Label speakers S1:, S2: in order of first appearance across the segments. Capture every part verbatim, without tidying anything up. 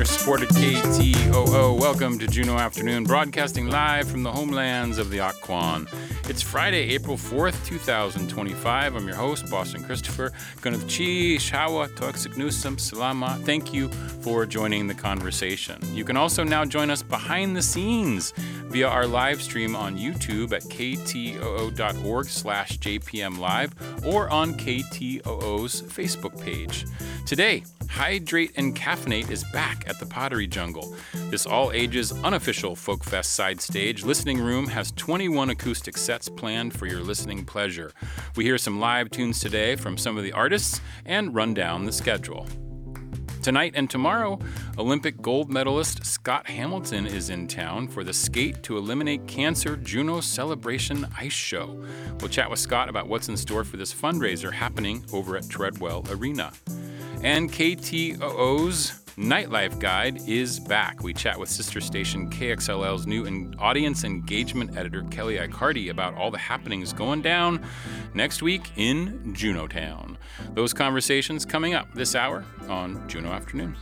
S1: listener supported K T O O. Welcome to Juneau Afternoon, broadcasting live from the homelands of the Occoquan. It's Friday, April fourth, twenty twenty-five. I'm your host, Boston Christopher. Gunavchi, Shawa, Toxignusum, Salama. Thank you for joining the conversation. You can also now join us behind the scenes via our live stream on YouTube at ktoo.org slash JPM Live or on K T O O's Facebook page. Today, Hydrate and Caffeinate is back at the Pottery Jungle. This all-ages, unofficial Folk Fest side stage listening room has twenty-one acoustic sets planned for your listening pleasure. We hear some live tunes today from some of the artists and run down the schedule. Tonight and tomorrow, Olympic gold medalist Scott Hamilton is in town for the Skate to Eliminate Cancer Juneau Celebration Ice Show. We'll chat with Scott about what's in store for this fundraiser happening over at Treadwell Arena. And K T O O's Nightlife Guide is back. We chat with sister station K X L L's new in- audience engagement editor Kelly Icardi about all the happenings going down next week in Juneau Town. Those conversations coming up this hour on Juneau Afternoon.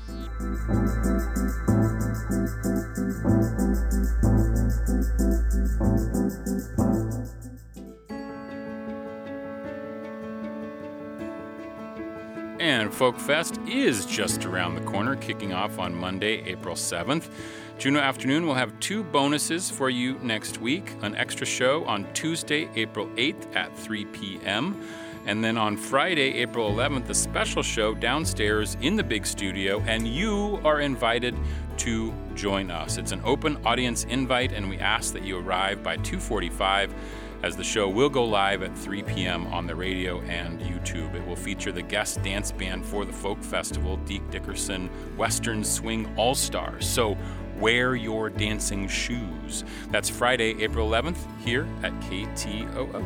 S1: And Folk Fest is just around the corner, kicking off on Monday, April seventh. Juneau Afternoon will have two bonuses for you next week. An extra show on Tuesday, April eighth at three p.m. And then on Friday, April eleventh, a special show downstairs in the big studio, and you are invited to join us. It's an open audience invite, and we ask that you arrive by two forty-five, as the show will go live at three p.m. on the radio and YouTube. It will feature the guest dance band for the Folk Festival, Deke Dickerson Western Swing All-Stars. So wear your dancing shoes. That's Friday, April eleventh, here at K T O O.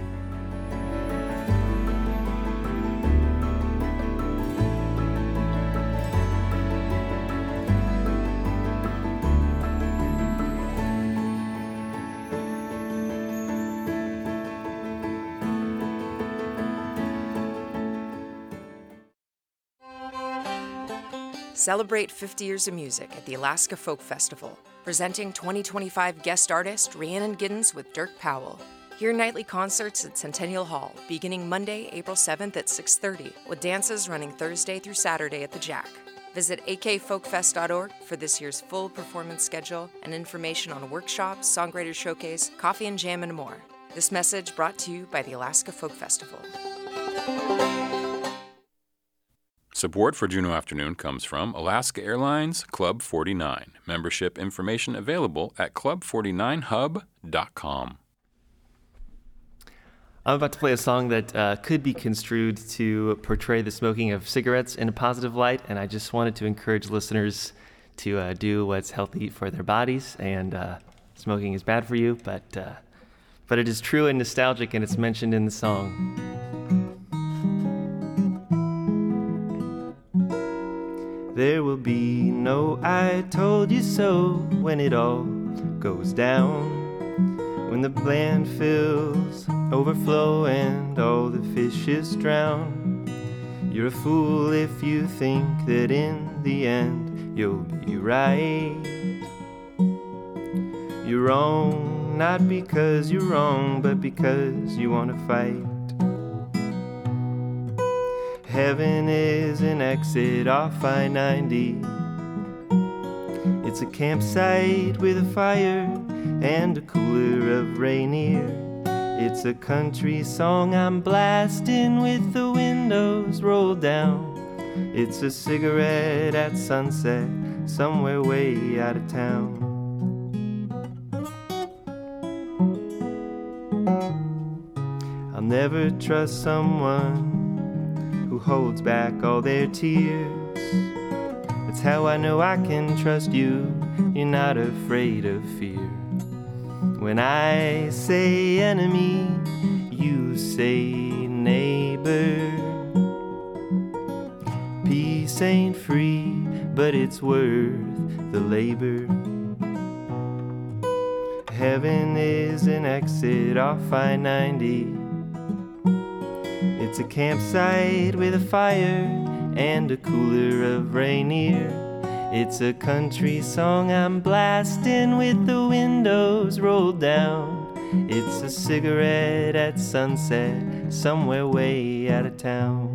S2: Celebrate fifty years of music at the Alaska Folk Festival, presenting twenty twenty-five guest artist Rhiannon Giddens with Dirk Powell. Hear nightly concerts at Centennial Hall, beginning Monday, April seventh at six thirty, with dances running Thursday through Saturday at the Jack. Visit a k folk fest dot org for this year's full performance schedule and information on workshops, songwriter showcase, coffee and jam, and more. This message brought to you by the Alaska Folk Festival.
S1: Support for Juneau Afternoon comes from Alaska Airlines Club forty-nine. Membership information available at club forty-nine hub dot com.
S3: I'm about to play a song that uh, could be construed to portray the smoking of cigarettes in a positive light, and I just wanted to encourage listeners to uh, do what's healthy for their bodies, and uh, smoking is bad for you, but, uh, but it is true and nostalgic, and it's mentioned in the song. There will be no I told you so when it all goes down, when the landfills overflow and all the fishes drown. You're a fool if you think that in the end you'll be right. You're wrong, not because you're wrong, but because you want to fight. Heaven is an exit off I ninety. It's a campsite with a fire and a cooler of Rainier. It's a country song I'm blasting with the windows rolled down. It's a cigarette at sunset somewhere way out of town. I'll never trust someone who holds back all their tears. That's how I know I can trust you. You're not afraid of fear. When I say enemy, you say neighbor. Peace ain't free, but it's worth the labor. Heaven is an exit off I ninety. It's a campsite with a fire and a cooler of Rainier. It's a country song I'm blasting with the windows rolled down. It's a cigarette at sunset, somewhere way out of town.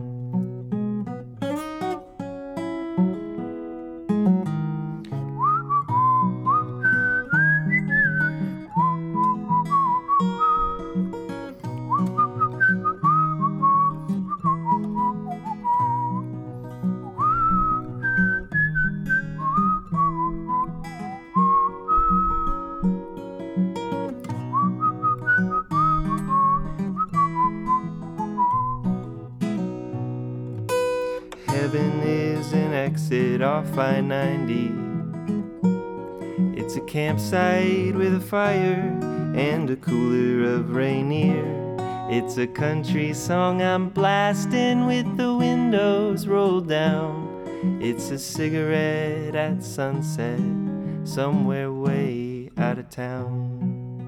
S3: Heaven is an exit off I ninety. It's a campsite with a fire and a cooler of Rainier. It's a country song I'm blasting with the windows rolled down. It's a cigarette at sunset, somewhere way out of town.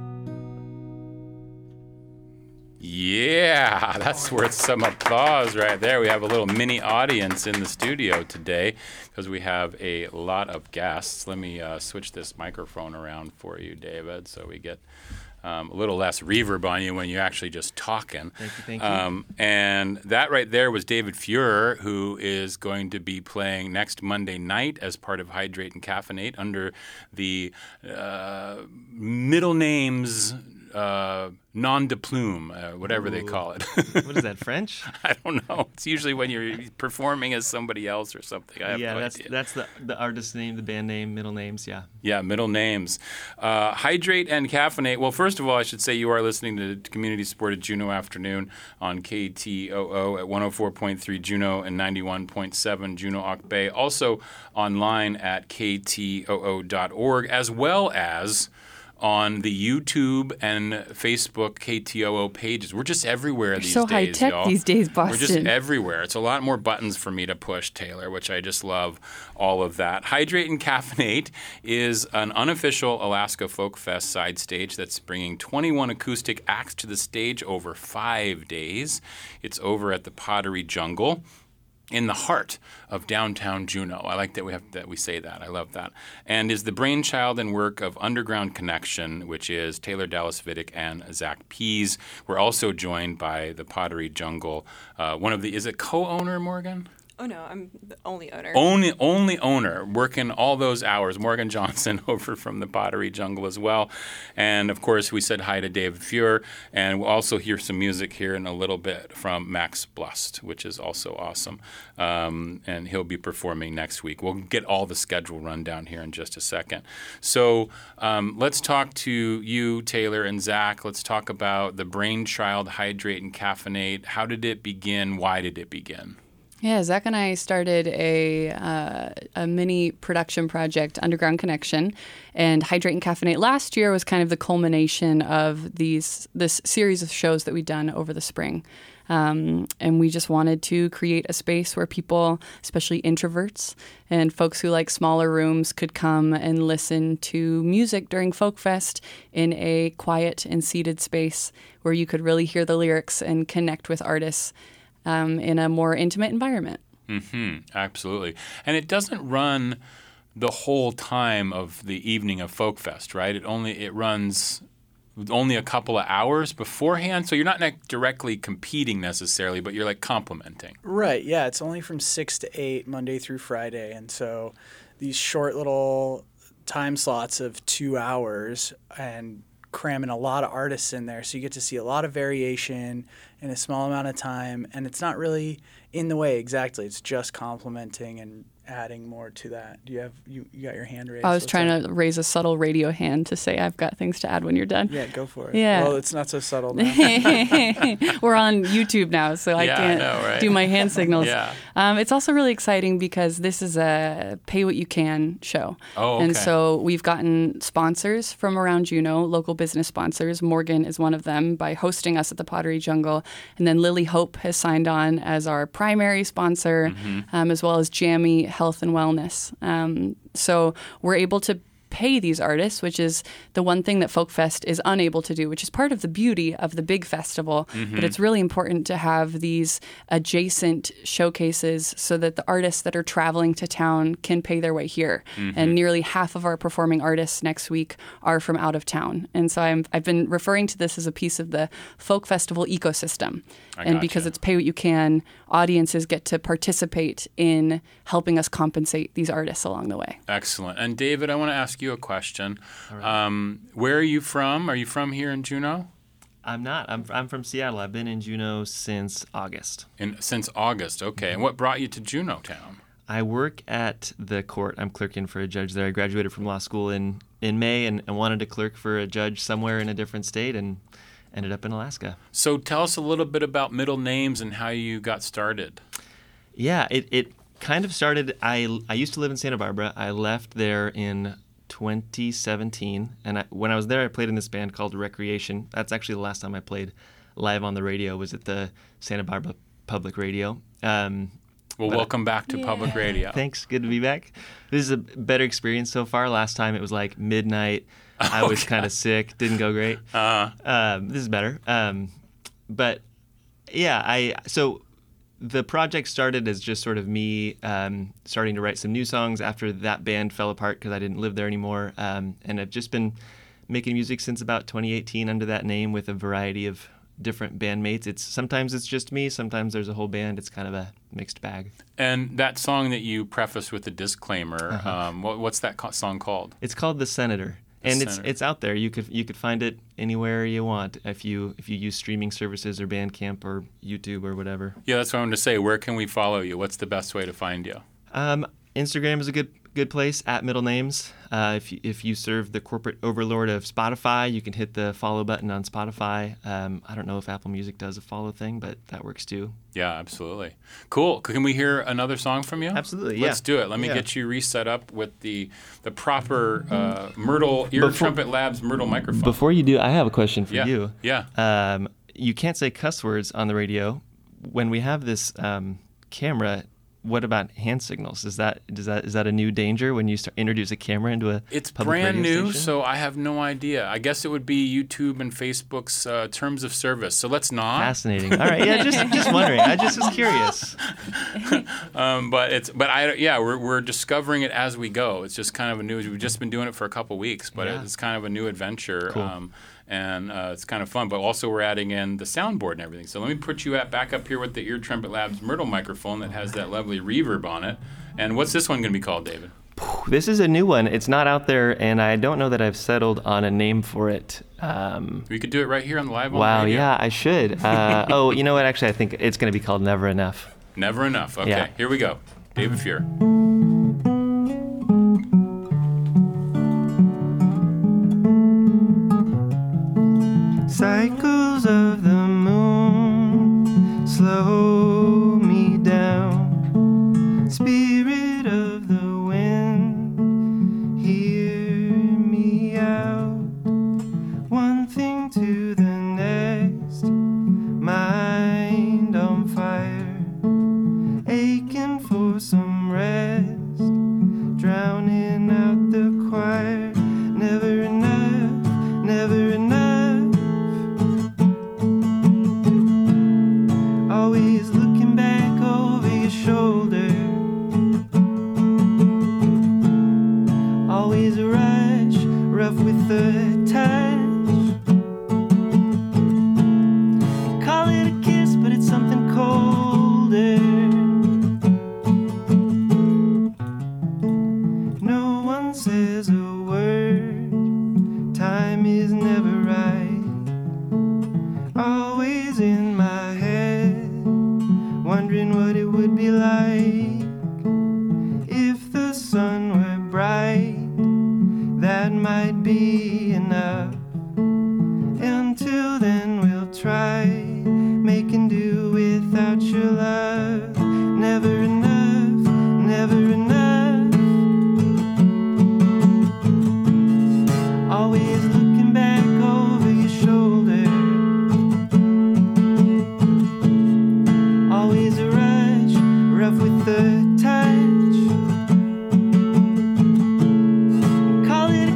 S1: Yeah, that's worth some applause right there. We have a little mini audience in the studio today because we have a lot of guests. Let me uh, switch this microphone around for you, David, so we get um, a little less reverb on you when you're actually just talking.
S3: Thank you, thank you.
S1: Um, and that right there was David Fuhrer, who is going to be playing next Monday night as part of Hydrate and Caffeinate under the uh, middle names uh, non de plume, uh, whatever Ooh. They call it.
S3: What is that, French?
S1: I don't know. It's usually when you're performing as somebody else or something. I have
S3: yeah,
S1: no
S3: that's
S1: idea.
S3: that's the the artist name, the band name, middle names. Yeah.
S1: Yeah, middle names. Uh, Hydrate and Caffeinate. Well, first of all, I should say you are listening to community supported Juneau Afternoon on K T O O at one oh four point three Juneau and ninety-one point seven Juneau Auk Bay. Also online at K T O O dot org, as well as on the YouTube and Facebook K T O O pages. We're just everywhere these
S4: so
S1: days,
S4: high tech
S1: y'all.
S4: these days, Boston.
S1: We're just everywhere. It's a lot more buttons for me to push, Taylor, which I just love all of that. Hydrate and Caffeinate is an unofficial Alaska Folk Fest side stage that's bringing twenty-one acoustic acts to the stage over five days. It's over at the Pottery Jungle in the heart of downtown Juneau. I like that we have that we say that. I love that. And is the brainchild and work of Underground Connection, which is Taylor Dallas Vidic and Zach Pease. We're also joined by the Pottery Jungle. Uh, one of the is it co-owner, Morgan?
S5: Oh, no, I'm the only owner.
S1: Only only owner, working all those hours. Morgan Johnson over from the Pottery Jungle as well. And, of course, we said hi to David Fuhrer. And we'll also hear some music here in a little bit from Max Blust, which is also awesome. Um, and he'll be performing next week. We'll get all the schedule run down here in just a second. So um, let's talk to you, Taylor and Zach. Let's talk about the brainchild, Hydrate and Caffeinate. How did it begin? Why did it begin?
S4: Yeah, Zach and I started a uh, a mini production project, Underground Connection, and Hydrate and Caffeinate last year was kind of the culmination of these this series of shows that we'd done over the spring. Um, and we just wanted to create a space where people, especially introverts and folks who like smaller rooms, could come and listen to music during Folk Fest in a quiet and seated space where you could really hear the lyrics and connect with artists Um, in a more intimate environment.
S1: Mm-hmm. Absolutely. And it doesn't run the whole time of the evening of Folk Fest, right? It only it runs only a couple of hours beforehand, so you're not like directly competing necessarily, but you're like complementing.
S6: Right, yeah. It's only from six to eight, Monday through Friday. And so these short little time slots of two hours and cramming a lot of artists in there, so you get to see a lot of variation in a small amount of time, and it's not really in the way exactly. It's just complementing and adding more to that. Do you have you, you got your hand raised?
S4: I was
S6: What's
S4: trying
S6: that?
S4: to raise a subtle radio hand to say I've got things to add when you're done.
S6: Yeah, go for it.
S4: Yeah.
S6: Well, it's not so subtle now.
S4: We're on YouTube now, so I
S1: Yeah,
S4: can't
S1: I know, right?
S4: do my hand signals.
S1: Yeah.
S4: Um, it's also really exciting because this is a pay what you can show.
S1: Oh, okay.
S4: And so we've gotten sponsors from around Juneau, local business sponsors. Morgan is one of them by hosting us at the Pottery Jungle. And then Lily Hope has signed on as our primary sponsor,
S1: Mm-hmm.
S4: um, as well as Jammy Health and Wellness. Um, so we're able to pay these artists, which is the one thing that Folkfest is unable to do, which is part of the beauty of the big festival. Mm-hmm. But it's really important to have these adjacent showcases so that the artists that are traveling to town can pay their way here. Mm-hmm. And nearly half of our performing artists next week are from out of town. And so I'm, I've been referring to this as a piece of the folk festival ecosystem.
S1: I
S4: and
S1: gotcha.
S4: Because it's pay what you can, audiences get to participate in helping us compensate these artists along the way.
S1: Excellent. And David, I want to ask you a question.
S3: Right.
S1: Um, where are you from? Are you from here in Juneau?
S3: I'm not. I'm I'm from Seattle. I've been in Juneau since August.
S1: In, since August, okay. And what brought you to Juneau Town?
S3: I work at the court. I'm clerking for a judge there. I graduated from law school in, in May and, and wanted to clerk for a judge somewhere in a different state and ended up in Alaska.
S1: So tell us a little bit about Middle Names and how you got started.
S3: Yeah, it, it kind of started, I, I used to live in Santa Barbara. I left there in twenty seventeen, and I, when I was there, I played in this band called Recreation. That's actually the last time I played live on the radio, was at the Santa Barbara Public Radio. Um,
S1: well, welcome back to
S4: yeah.
S1: Public Radio.
S3: Thanks, good to be back. This is a better experience so far. Last time it was like midnight. I was
S1: Okay.
S3: kind of sick, didn't go great.
S1: Uh,
S3: Um, this is better. Um, but yeah, I so the project started as just sort of me um, starting to write some new songs after that band fell apart because I didn't live there anymore. Um, and I've just been making music since about twenty eighteen under that name with a variety of different bandmates. It's sometimes it's just me, sometimes there's a whole band. It's kind of a mixed bag.
S1: and that song that you preface with the disclaimer,
S3: Uh-huh.
S1: um, what, what's that co- song called?
S3: It's called The Senator.
S1: The
S3: And
S1: Senator.
S3: it's it's out there. You could you could find it anywhere you want if you if you use streaming services or Bandcamp or YouTube or whatever.
S1: Yeah, that's what I wanted to say. Where can we follow you? What's the best way to find you?
S3: Um, Instagram is a good good place at Middle Names. Uh, if you, if you serve the corporate overlord of Spotify, you can hit the follow button on Spotify. Um, I don't know if Apple Music does a follow thing, but that works too.
S1: Yeah, absolutely. Cool. Can we hear another song from you?
S3: Absolutely,
S1: Let's
S3: yeah.
S1: do it. Let me
S3: Yeah.
S1: get you reset up with the the proper uh, Myrtle Ear
S3: Before-
S1: Trumpet Labs Myrtle microphone.
S3: Before you do, I have a question for
S1: yeah.
S3: you.
S1: Yeah.
S3: Um, you can't say cuss words on the radio. When we have this um, camera, what about hand signals? Is that does that is that a new danger when you start introduce a camera into a
S1: It's
S3: public
S1: brand
S3: radio
S1: new,
S3: station?
S1: so I have no idea. I guess it would be YouTube and Facebook's uh, terms of service. So let's not.
S3: Fascinating. All right, yeah, just just wondering. I just was curious.
S1: Um, but it's but I yeah we're we're discovering it as we go. It's just kind of a new. We've just been doing it for a couple weeks, but
S3: Yeah.
S1: it's kind of a new adventure.
S3: Cool.
S1: Um, and uh, it's kind of fun. But also we're adding in the soundboard and everything. So let me put you at back up here with the Ear Trumpet Labs Myrtle microphone that has that lovely reverb on it. And what's this one going to be called, David?
S3: This is a new one. It's not out there, and I don't know that I've settled on a name for it. Um,
S1: We could do it right here on the live. On
S3: wow,
S1: the radio.
S3: yeah, I should. Uh, oh, you know what? Actually, I think it's going to be called Never Enough.
S1: Never enough. Okay,
S3: Yeah.
S1: here we go. David Fuhr.
S3: Cycles of the moon slow me down. Spirit of the wind, hear me out. One thing to the next, mind on fire, aching for some rest, drowning out the choir. Never enough, never enough. Always looking back over your shoulder. Always a rush, rough with the touch. Call it a kiss, but it's something colder. No one says a word. Time is never right. Always in my head, wondering what it would be like if the sun were bright. That might be enough. Until then, we'll try making do without your love. Never enough, never enough. Always looking back over your shoulder. Always a rush, rough with the touch. Call it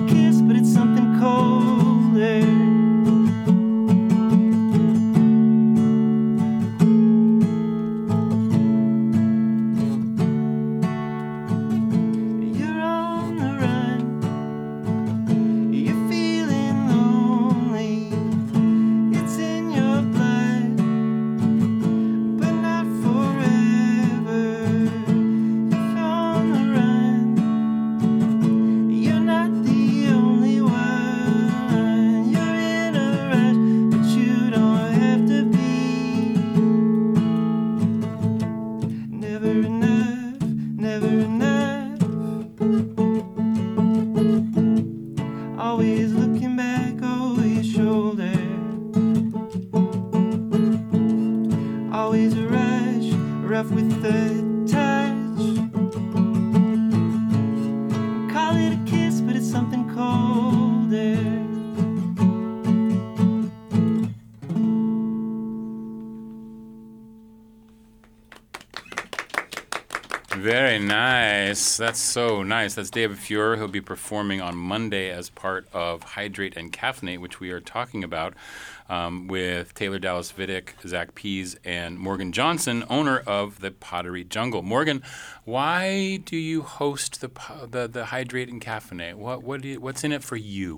S1: Very nice. That's so nice. That's David Fuhrer. He'll be performing on Monday as part of Hydrate and Caffeinate, which we are talking about um, with Taylor Dallas Vidic, Zach Pease, and Morgan Johnson, owner of the Pottery Jungle. Morgan, why do you host the the, the Hydrate and Caffeinate? What what do you, what's in it for you?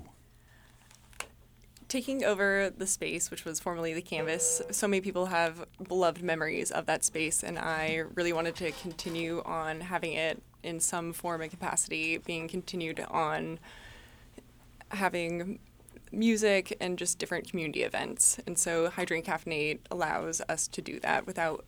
S5: Taking over the space, which was formerly the Canvas, so many people have beloved memories of that space, and I really wanted to continue on having it in some form and capacity, being continued on having music and just different community events. And so Hydrate and Caffeinate allows us to do that without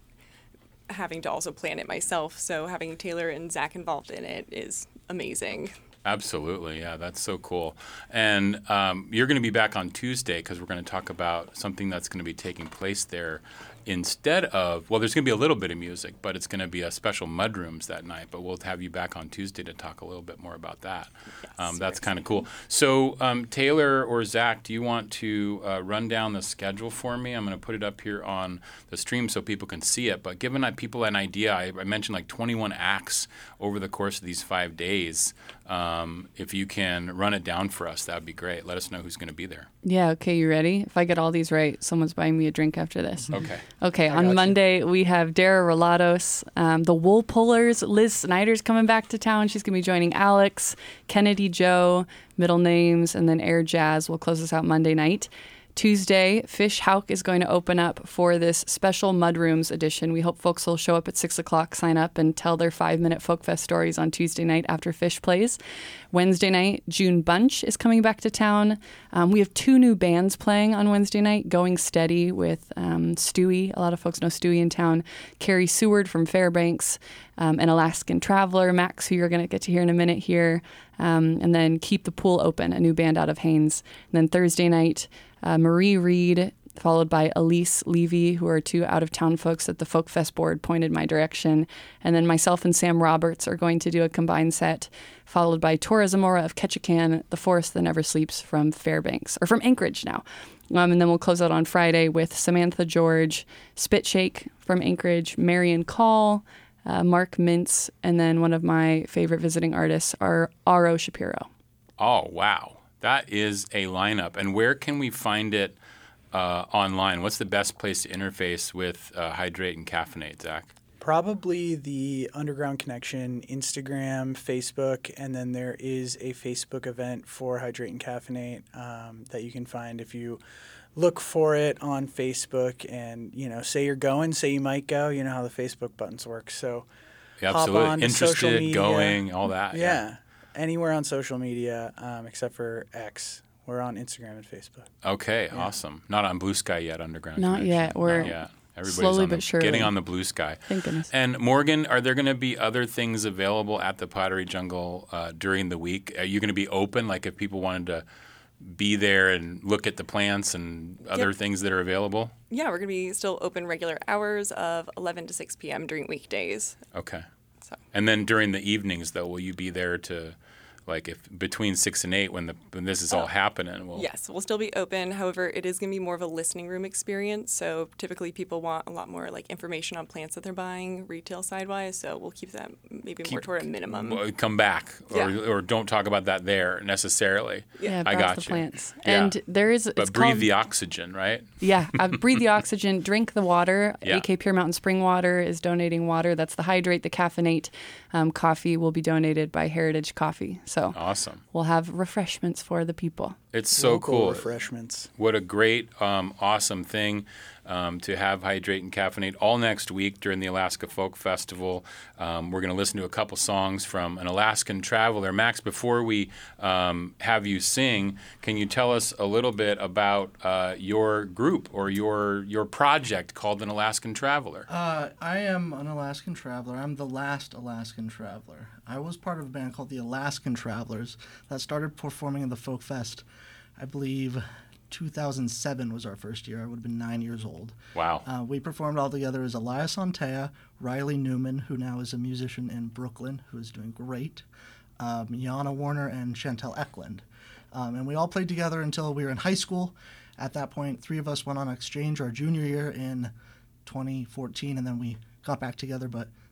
S5: having to also plan it myself. So having Taylor and Zach involved in it is amazing.
S1: Absolutely. Yeah, that's so cool. And um, you're going to be back on Tuesday because we're going to talk about something that's going to be taking place there instead of, well, there's going to be a little bit of music, but it's going to be a special mudrooms that night. But we'll have you back on Tuesday to talk a little bit more about that.
S5: Yes,
S1: um, that's kind of cool. So um, Taylor or Zach, do you want to uh, run down the schedule for me? I'm going to put it up here on the stream so people can see it. But giving people an idea, I, I mentioned like twenty-one acts over the course of these five days. Um, if you can run it down for us, that would be great. Let us know who's going to be there.
S4: Yeah, okay, you ready? If I get all these right, someone's buying me a drink after this.
S1: Okay.
S4: Okay,
S6: I
S4: on
S6: got
S4: Monday, you. we have Dara Relatos, um, the Wool Pullers. Liz Snyder's coming back to town. She's going to be joining Alex, Kennedy Joe, Middle Names, and then Air Jazz will close us out Monday night. Tuesday, Fish Hauk is going to open up for this special Mudrooms edition. We hope folks will show up at six o'clock, sign up, and tell their five-minute Folk Fest stories on Tuesday night after Fish plays. Wednesday night, June Bunch is coming back to town. Um, we have two new bands playing on Wednesday night, Going Steady with um, Stewie. A lot of folks know Stewie in town. Carrie Seward from Fairbanks, um, and Alaskan Traveler, Max, who you're going to get to hear in a minute here. Um, and then Keep the Pool Open, a new band out of Haines. And then Thursday night, Uh, Marie Reed, followed by Elise Levy, who are two out-of-town folks that the Folk Fest board pointed my direction. And then myself and Sam Roberts are going to do a combined set, followed by Tora Zamora of Ketchikan, The Forest That Never Sleeps from Fairbanks, or from Anchorage now. Um, and then we'll close out on Friday with Samantha George, Spitshake from Anchorage, Marion Call, uh, Mark Mintz, and then one of my favorite visiting artists are Aro Shapiro.
S1: Oh, wow. That is a lineup. And where can we find it uh, online? What's the best place to interface with uh, Hydrate and Caffeinate, Zach?
S6: Probably the Underground Connection, Instagram, Facebook, and then there is a Facebook event for Hydrate and Caffeinate um, that you can find if you look for it on Facebook and, you know, say you're going, say you might go. You know how the Facebook buttons work. So
S1: Yeah,
S6: hop
S1: absolutely.
S6: on to social
S1: Interested,
S6: media.
S1: going, all that.
S6: Yeah.
S1: Yeah.
S6: Anywhere on social media um, except for X. We're on Instagram and Facebook.
S1: Okay,
S6: Yeah.
S1: awesome. Not on Blue Sky yet, Underground
S4: Not
S1: Connection.
S4: yet. We're
S1: Not yet. Everybody's
S4: slowly
S1: on the,
S4: but surely.
S1: getting on the Blue Sky.
S4: Thank goodness.
S1: And Morgan, are there going to be other things available at the Pottery Jungle uh, during the week? Are you going to be open? Like if people wanted to be there and look at the plants and other
S5: Yep.
S1: things that are available?
S5: Yeah, we're going to be still open regular hours of eleven to six p.m. during weekdays.
S1: Okay.
S5: So
S1: And then during the evenings, though, will you be there to, like, if between six and eight when the when this is all
S5: Oh.
S1: happening? Will,
S5: yes, we'll still be open. However, it is going to be more of a listening room experience. So typically people want a lot more like information on plants that they're buying retail side-wise. So we'll keep that maybe more
S1: Keep-
S5: toward a minimum.
S1: Well, come back, or,
S5: Yeah.
S1: or don't talk about that there necessarily.
S4: Yeah,
S1: I
S4: browse
S1: got
S4: the
S1: you.
S4: plants.
S1: Yeah.
S4: And there is,
S1: But
S4: it's
S1: breathe
S4: called,
S1: the oxygen, right?
S4: yeah, uh, breathe the oxygen, drink the water.
S1: Yeah.
S4: A K Pure Mountain Spring Water is donating water. That's the Hydrate, the Caffeinate. Um, coffee will be donated by Heritage Coffee. So
S1: Awesome.
S4: we'll have refreshments for the people.
S1: It's so
S6: Local
S1: cool.
S6: refreshments.
S1: What a great, um, awesome thing um, to have Hydrate and Caffeinate all next week during the Alaska Folk Festival. Um, we're going to listen to a couple songs from an Alaskan traveler. Max, before we um, have you sing, can you tell us a little bit about uh, your group or your your project called An Alaskan Traveler?
S7: Uh, I am an Alaskan traveler. I'm the last Alaskan traveler. I was part of a band called the Alaskan Travelers that started performing in the Folk Fest, I believe two thousand seven was our first year. I would have been nine years old.
S1: Wow.
S7: Uh, we performed all together as Elias Antea, Riley Newman, who now is a musician in Brooklyn, who is doing great, um, Yana Warner, and Chantel Eklund. Um, and we all played together until we were in high school. At that point, three of us went on exchange our junior year in twenty fourteen, and then we got back together. But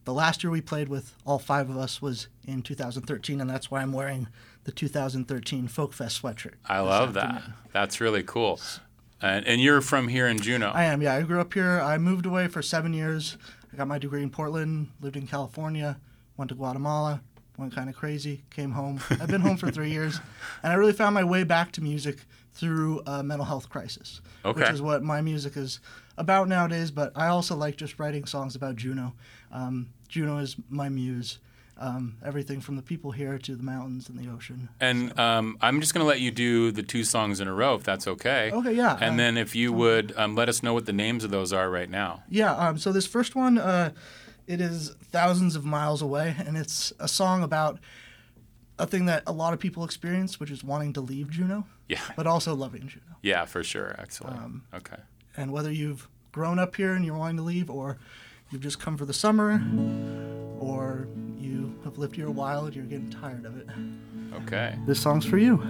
S7: the last year we played with all five of us was in two thousand thirteen, and that's why I'm wearing the two thousand thirteen Folk Fest sweatshirt.
S1: I love that. That's really cool. And, and you're from here in Juneau.
S7: I am, yeah. I grew up here. I moved away for seven years. I got my degree in Portland, lived in California, went to Guatemala, went kind of crazy, came home. I've been home for three years, and I really found my way back to music through a mental health crisis,
S1: okay.
S7: which is what my music is about nowadays, but I also like just writing songs about Juneau. Um, Juneau is my muse. Um, everything from the people here to the mountains and the ocean.
S1: And
S7: so.
S1: um, I'm just going to let you do the two songs in a row, if that's okay.
S7: Okay, yeah.
S1: And
S7: uh,
S1: then if you would um, let us know what the names of those are right now.
S7: Yeah, um, so this first one, uh, it is Thousands of Miles Away, and it's a song about a thing that a lot of people experience, which is wanting to leave Juneau,
S1: Yeah.
S7: but also loving Juneau.
S1: Yeah, for sure. Excellent.
S7: Um,
S1: okay.
S7: And whether you've grown up here and you're wanting to leave, or you've just come for the summer, or you have lived here a while and you're getting tired of it.
S1: Okay.
S7: This song's for you.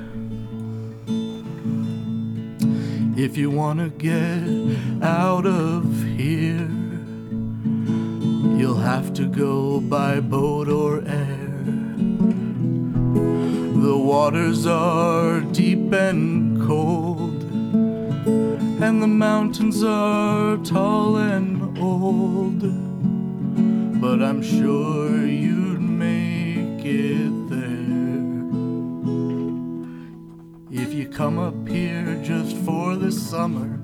S7: If you want to get out of here, you'll have to go by boat or air. The waters are deep and cold, and the mountains are tall and old, but I'm sure you'd make it there. If you come up here just for the summer,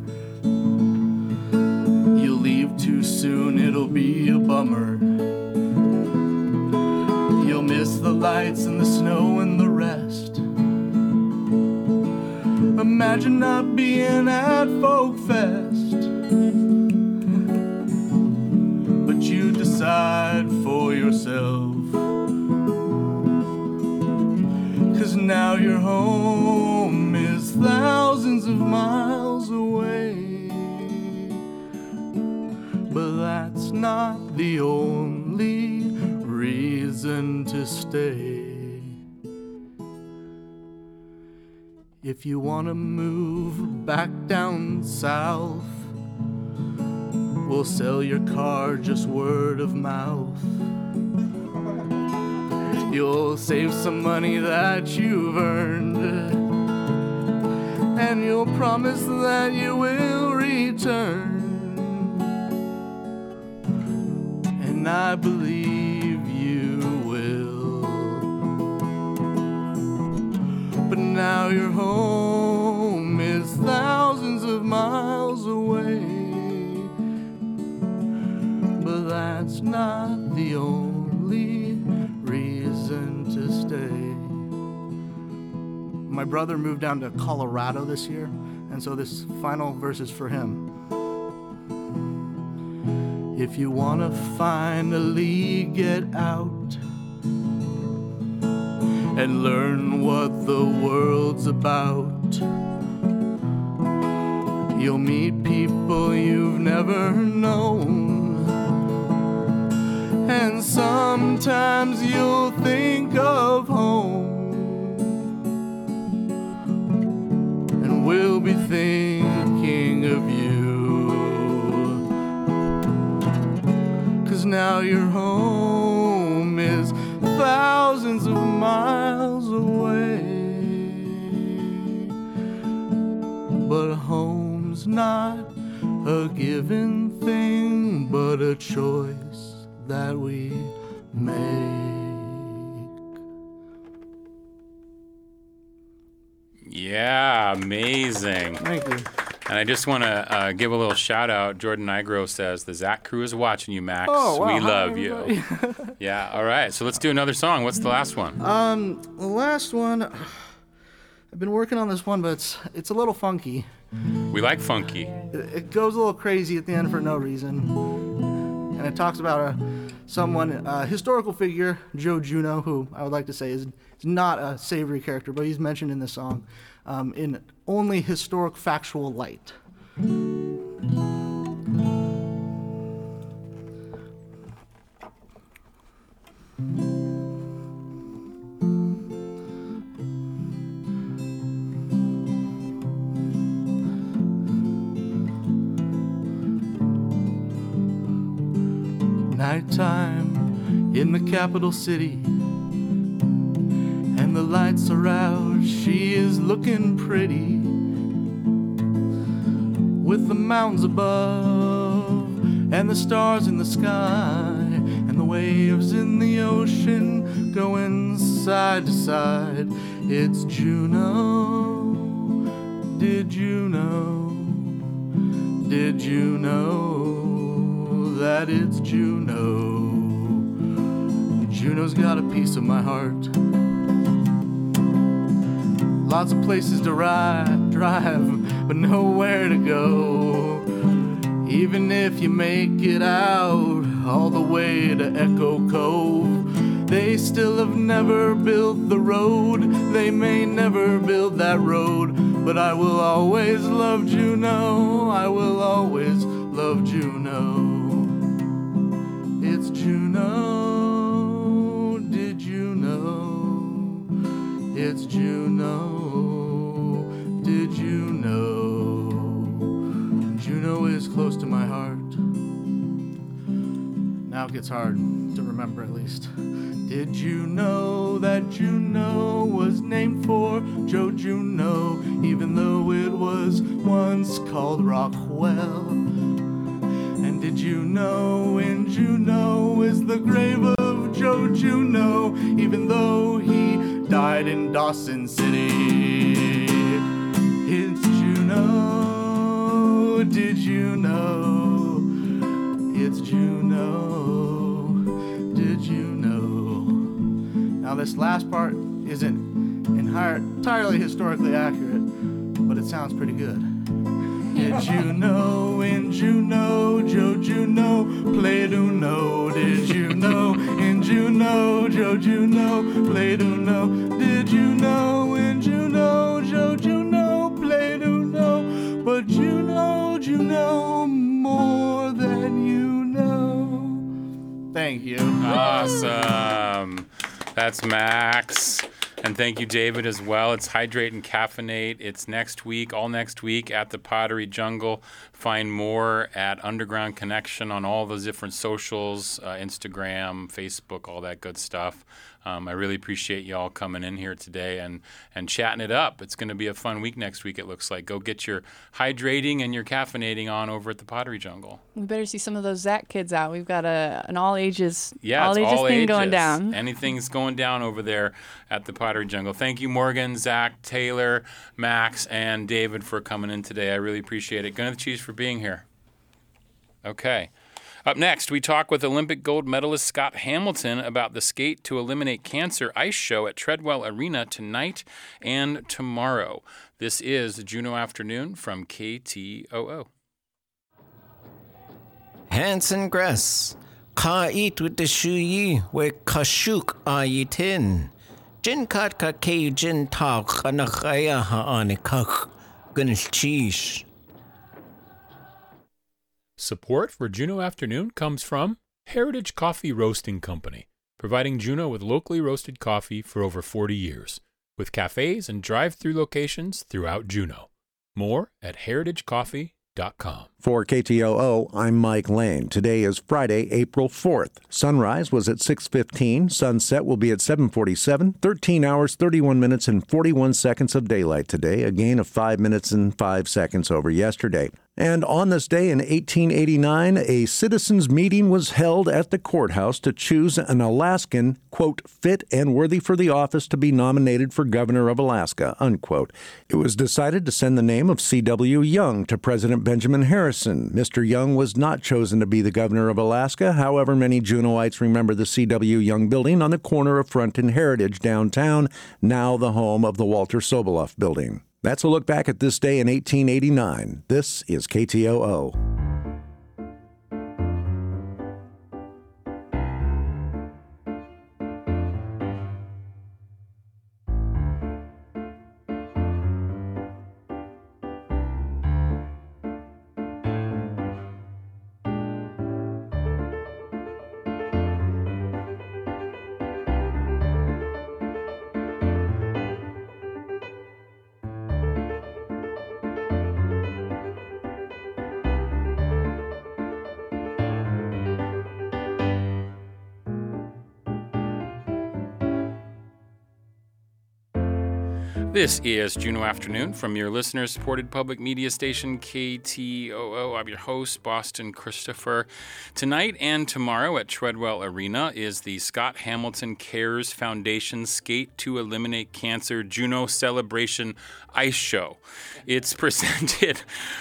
S7: you'll leave too soon, it'll be a bummer. You'll miss the lights and the snow and the rest. Imagine not being at Folk Fest, but you decide for yourself, 'cause now your home is thousands of miles away. But that's not the only reason to stay. If you want to move back down south, we'll sell your car just word of mouth. You'll save some money that you've earned, and you'll promise that you will return. And I believe you will. But now your home is thousands of miles away. But that's not the only reason to stay. My brother moved down to Colorado this year, and so this final verse is for him. If you want to finally get out and learn what the world's about, you'll meet people you've never known, and sometimes you'll think of home, and we'll be thinking of you. Now your home is thousands of miles away. But home's not a given thing, but a choice that we make.
S1: Yeah, amazing.
S7: Thank you.
S1: And I just want to uh, give a little shout out. Jordan Nigro says, the Zach crew is watching you, Max.
S7: Oh, wow.
S1: We
S7: Hi,
S1: love
S7: everybody.
S1: you. Yeah, all right. So let's do another song. What's the last one?
S7: Um, the last one, I've been working on this one, but it's, it's a little funky.
S1: We like funky.
S7: It, it goes a little crazy at the end for no reason. And it talks about a someone, a historical figure, Joe Juneau, who I would like to say is, is not a savory character, but he's mentioned in this song um, in only historic factual light. Nighttime
S3: in the capital city. And the lights are out, she is looking pretty, with the mountains above and the stars in the sky and the waves in the ocean going side to side. It's Juno. Did you know? Did you know that it's Juno? Juno's got a piece of my heart. Lots of places to ride, drive, but nowhere to go. Even if you make it out all the way to Echo Cove, they still have never built the road. They may never build that road, but I will always love Juno. I will always love Juno. It's Juno. Did you know? It's Juno. Did you know? Juno is close to my heart. Now it gets hard to remember, at least. Did you know that Juno was named for Joe Juno, even though it was once called Rockwell? And did you know in Juno is the grave of Joe Juno, even though he died in Dawson City? It's Juno. Did you know? It's Juno. Did you know? Now this last part isn't entirely historically accurate, but it sounds pretty good. Did you know in Juno, Joe Juno played Uno? Did you know in Juno, Joe Juno played Uno? Did you know in Juno, Joe Juno played Uno? But you know, Juno more than you know. Thank you.
S1: Awesome. That's Max. And thank you, David, as well. It's Hydrate and Caffeinate. It's next week, all next week at the Pottery Jungle. Find more at Underground Connection on all those different socials, uh, Instagram, Facebook, all that good stuff. Um, I really appreciate y'all coming in here today and, and chatting it up. It's going to be a fun week next week, it looks like. Go get your hydrating and your caffeinating on over at the Pottery Jungle.
S4: We better see some of those Zach kids out. We've got a an all ages,
S1: yeah,
S4: all
S1: it's
S4: ages
S1: all
S4: thing
S1: ages.
S4: going down.
S1: Anything's going down over there at the Pottery Jungle. Thank you, Morgan, Zach, Taylor, Max, and David for coming in today. I really appreciate it. Gun Cheese for being here. Okay. Up next, we talk with Olympic gold medalist Scott Hamilton about the Skate to Eliminate Cancer ice show at Treadwell Arena tonight and tomorrow. This is Juneau Afternoon from K T O O.
S8: Hanson Gress, Ka eat with the shuyi, we kashuk ayitin. Jin kat ka ke jin tak anakaya haanikak, gunnish cheese.
S1: Support for Juneau Afternoon comes from Heritage Coffee Roasting Company, providing Juneau with locally roasted coffee for over forty years, with cafes and drive-through locations throughout Juneau. More at heritage coffee dot com.
S9: For K T O O, I'm Mike Lane. Today is Friday, April fourth. Sunrise was at six fifteen. Sunset will be at seven forty-seven. thirteen hours, thirty-one minutes, and forty-one seconds of daylight today, a gain of five minutes and five seconds over yesterday. And on this day in eighteen eighty-nine, a citizens' meeting was held at the courthouse to choose an Alaskan, quote, fit and worthy for the office to be nominated for governor of Alaska, unquote. It was decided to send the name of C W Young to President Benjamin Harrison. Mister Young was not chosen to be the governor of Alaska. However, many Juneauites remember the C W Young building on the corner of Front and Heritage downtown, now the home of the Walter Soboleff building. That's a look back at this day in eighteen eighty-nine. This is K T O O.
S1: This is Juneau Afternoon from your listener-supported public media station, K T O O. I'm your host, Boston Christopher. Tonight and tomorrow at Treadwell Arena is the Scott Hamilton Cares Foundation Skate to Eliminate Cancer Juneau Celebration Ice Show. It's presented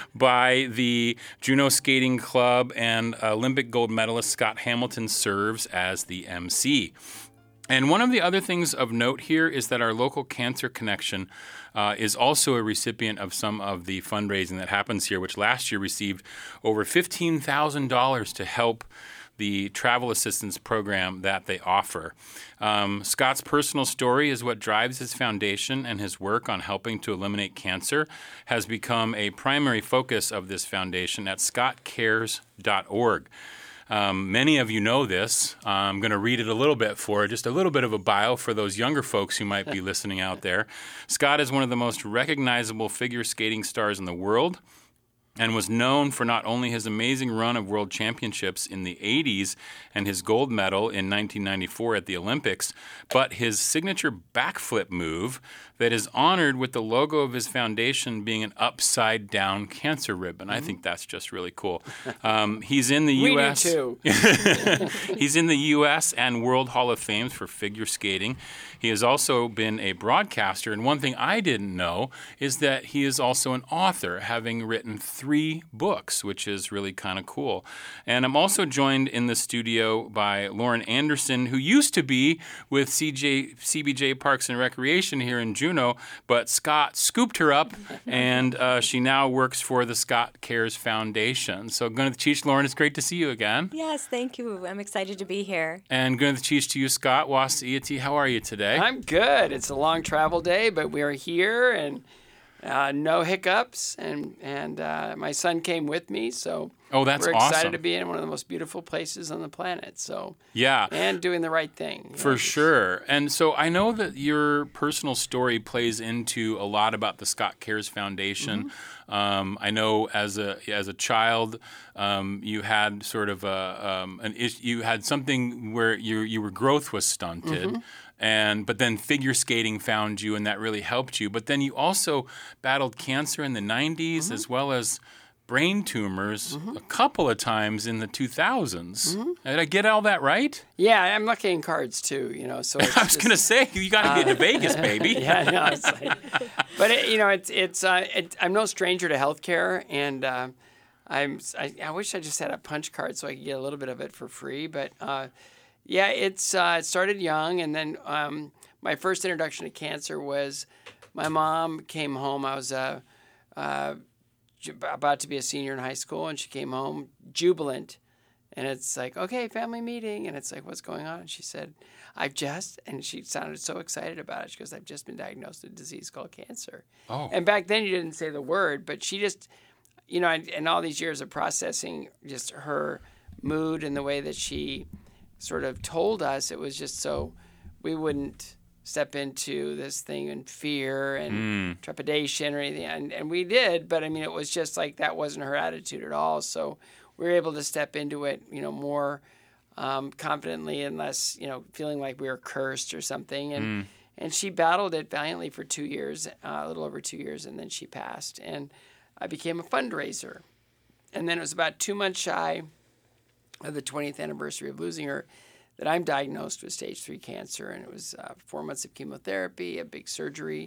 S1: by the Juneau Skating Club, and Olympic gold medalist Scott Hamilton serves as the M C. And one of the other things of note here is that our local Cancer Connection uh, is also a recipient of some of the fundraising that happens here, which last year received over fifteen thousand dollars to help the travel assistance program that they offer. Um, Scott's personal story is what drives his foundation, and his work on helping to eliminate cancer has become a primary focus of this foundation at scott cares dot org. Um, many of you know this. Uh, I'm going to read it a little bit for just a little bit of a bio for those younger folks who might be listening out there. Scott is one of the most recognizable figure skating stars in the world, and was known for not only his amazing run of world championships in the eighties and his gold medal in nineteen ninety-four at the Olympics, but his signature backflip move that is honored with the logo of his foundation being an upside-down cancer ribbon. Mm-hmm. I think that's just really cool. Um, he's in the U S
S10: We do too.
S1: He's in the U S and World Hall of Fame for figure skating. He has also been a broadcaster, and one thing I didn't know is that he is also an author, having written three books, which is really kind of cool. And I'm also joined in the studio by Lauren Anderson, who used to be with C J, C B J Parks and Recreation here in Juneau, but Scott scooped her up, and uh, she now works for the Scott Cares Foundation. So Gwyneth Cheech, Lauren, it's great to see you again.
S11: Yes, thank you. I'm excited to be here.
S1: And Gwyneth Cheech to you, Scott. Wasi'ati, how are you today?
S10: I'm good. It's a long travel day, but we are here, and uh, no hiccups. And and uh, my son came with me, so
S1: oh, that's
S10: we're excited
S1: awesome.
S10: to be in one of the most beautiful places on the planet. So
S1: yeah,
S10: and doing the right thing
S1: for
S10: know,
S1: sure. And so I know that your personal story plays into a lot about the Scott Cares Foundation. Mm-hmm. Um, I know as a as a child, um, you had sort of a um, an issue. You had something where your your growth was stunted. Mm-hmm. And but then figure skating found you, and that really helped you. But then you also battled cancer in the nineties, mm-hmm. as well as brain tumors mm-hmm. a couple of times in the two thousands. Mm-hmm. Did I get all that right?
S10: Yeah, I'm lucky in cards too, you know. So it's
S1: I was going to say, you got to uh, get to Vegas, baby.
S10: Yeah, no, it's like, but it, you know, it's it's uh, it, I'm no stranger to healthcare, and uh, I'm I, I wish I just had a punch card so I could get a little bit of it for free, but. Uh, Yeah, it's uh, it started young, and then um, my first introduction to cancer was my mom came home. I was uh, uh, about to be a senior in high school, and she came home jubilant, and it's like, okay, family meeting, and it's like, what's going on? And she said, I've just, and she sounded so excited about it. She goes, I've just been diagnosed with a disease called cancer.
S1: Oh.
S10: And back then you didn't say the word, but she just, you know, and, and all these years of processing just her mood and the way that she sort of told us, it was just so we wouldn't step into this thing in fear and mm. trepidation or anything. And, and we did, but I mean, it was just like that wasn't her attitude at all. So we were able to step into it, you know, more um, confidently and less, you know, feeling like we were cursed or something. And mm. and she battled it valiantly for two years, uh, a little over two years, and then she passed. And I became a fundraiser. And then it was about two months shy of the twentieth anniversary of losing her, that I'm diagnosed with stage three cancer, and it was uh, four months of chemotherapy, a big surgery,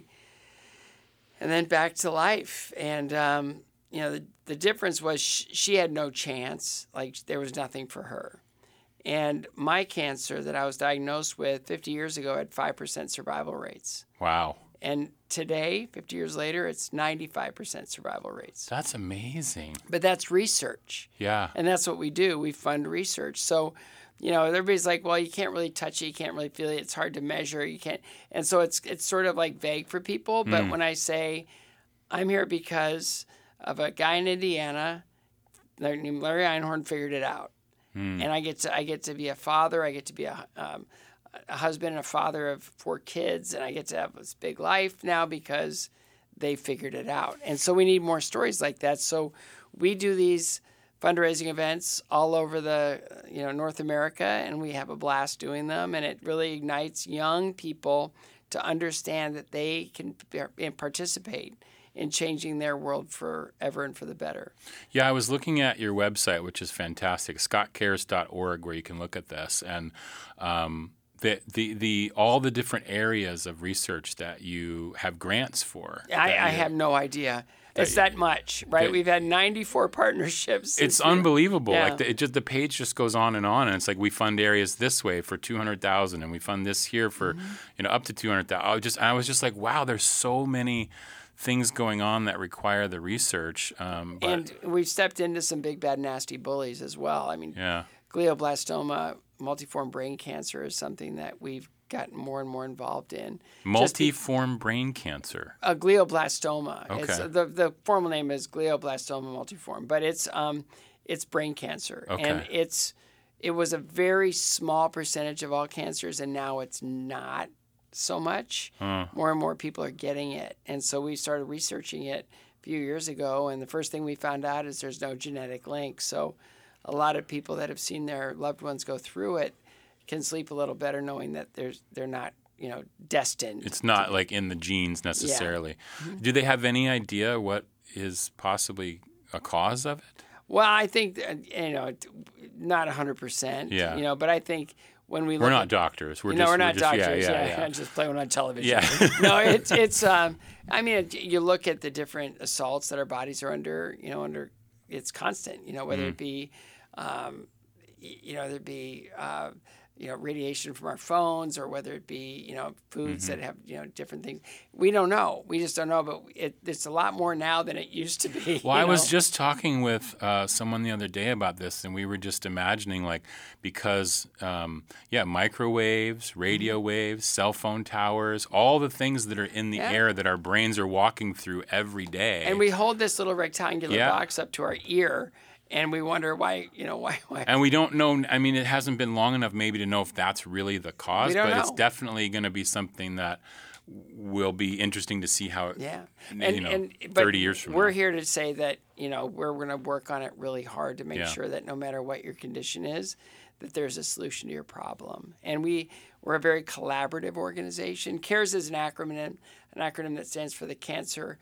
S10: and then back to life. And um, you know, the the difference was sh- she had no chance; like there was nothing for her. And my cancer that I was diagnosed with fifty years ago had five percent survival rates.
S1: Wow.
S10: And today, fifty years later, it's ninety-five percent survival rates.
S1: That's amazing.
S10: But that's research.
S1: Yeah.
S10: And that's what we do. We fund research. So, you know, everybody's like, well, you can't really touch it. You can't really feel it. It's hard to measure. You can't. And so it's it's sort of like vague for people. But mm. when I say I'm here because of a guy in Indiana named Larry Einhorn figured it out. Mm. And I get to I get to be a father. I get to be a um, a husband and a father of four kids, and I get to have this big life now because they figured it out. And so we need more stories like that. So we do these fundraising events all over the, you know, North America, and we have a blast doing them, and it really ignites young people to understand that they can p- participate in changing their world forever and for the better.
S1: Yeah, I was looking at your website, which is fantastic, scott cares dot org, where you can look at this. And um, the, the, the, all the different areas of research that you have grants for.
S10: I, I have no idea. It's that much, right?
S1: that-
S10: We've had ninety-four partnerships. since
S1: It's
S10: we-
S1: unbelievable.
S10: Yeah.
S1: Like the, it just the page just goes on and on, and it's like we fund areas this way for two hundred thousand, and we fund this here for
S10: Mm-hmm.
S1: you know up to two hundred thousand. I was just I was just like, wow, there's so many things going on that require the research. Um, but
S10: And we've stepped into some big, bad, nasty bullies as well. I mean,
S1: yeah,
S10: glioblastoma, multiform brain cancer is something that we've gotten more and more involved in. Just
S1: multiform brain cancer.
S10: a glioblastoma. It's,
S1: Okay.
S10: the the formal name is glioblastoma multiform, but it's um it's brain cancer, and
S1: Okay.
S10: it's it was a very small percentage of all cancers, and now it's not so much. More and more people are getting it, and so we started researching it a few years ago. And the first thing we found out is there's no genetic link. So a lot of people that have seen their loved ones go through it can sleep a little better knowing that there's they're not you know destined.
S1: It's not like in the genes necessarily. Do they have any idea what is possibly a cause of it?
S10: Well, I think that, you know, t- not a hundred percent.
S1: Yeah.
S10: You know, but I think when we
S1: We're
S10: look
S1: not
S10: at,
S1: doctors. We're
S10: you
S1: just
S10: know, we're not
S1: just,
S10: doctors.
S1: Yeah, yeah,
S10: yeah,
S1: yeah.
S10: just play one on television.
S1: Yeah.
S10: no, it's it's. Um, I mean, it, you look at the different assaults that our bodies are under. You know, under it's constant. You know, whether
S1: Mm-hmm.
S10: it be, um, y- you know, whether it be. Uh, you know, radiation from our phones, or whether it be, you know, foods
S1: Mm-hmm.
S10: that have, you know, different things. We don't know. We just don't know. But it, it's a lot more now than it used to be.
S1: Well,
S10: you
S1: I was
S10: know?
S1: just talking with uh, someone the other day about this, and we were just imagining, like, because, um, yeah, microwaves, radio waves, cell phone towers, all the things that are in the
S10: Yeah.
S1: air that our brains are walking through every day.
S10: And we hold this little rectangular
S1: Yeah.
S10: box up to our ear, and we wonder why, you know, why, why.
S1: And we don't know. I mean, it hasn't been long enough maybe to know if that's really the cause,
S10: We don't
S1: but it's
S10: know.
S1: definitely going to be something that will be interesting to see how,
S10: Yeah,
S1: you
S10: and,
S1: know,
S10: and but
S1: thirty years from
S10: we're
S1: now.
S10: here to say that you know we're going to work on it really hard to make
S1: Yeah.
S10: sure that no matter what your condition is, that there's a solution to your problem. And we we're a very collaborative organization. CARES is an acronym, an acronym that stands for the Cancer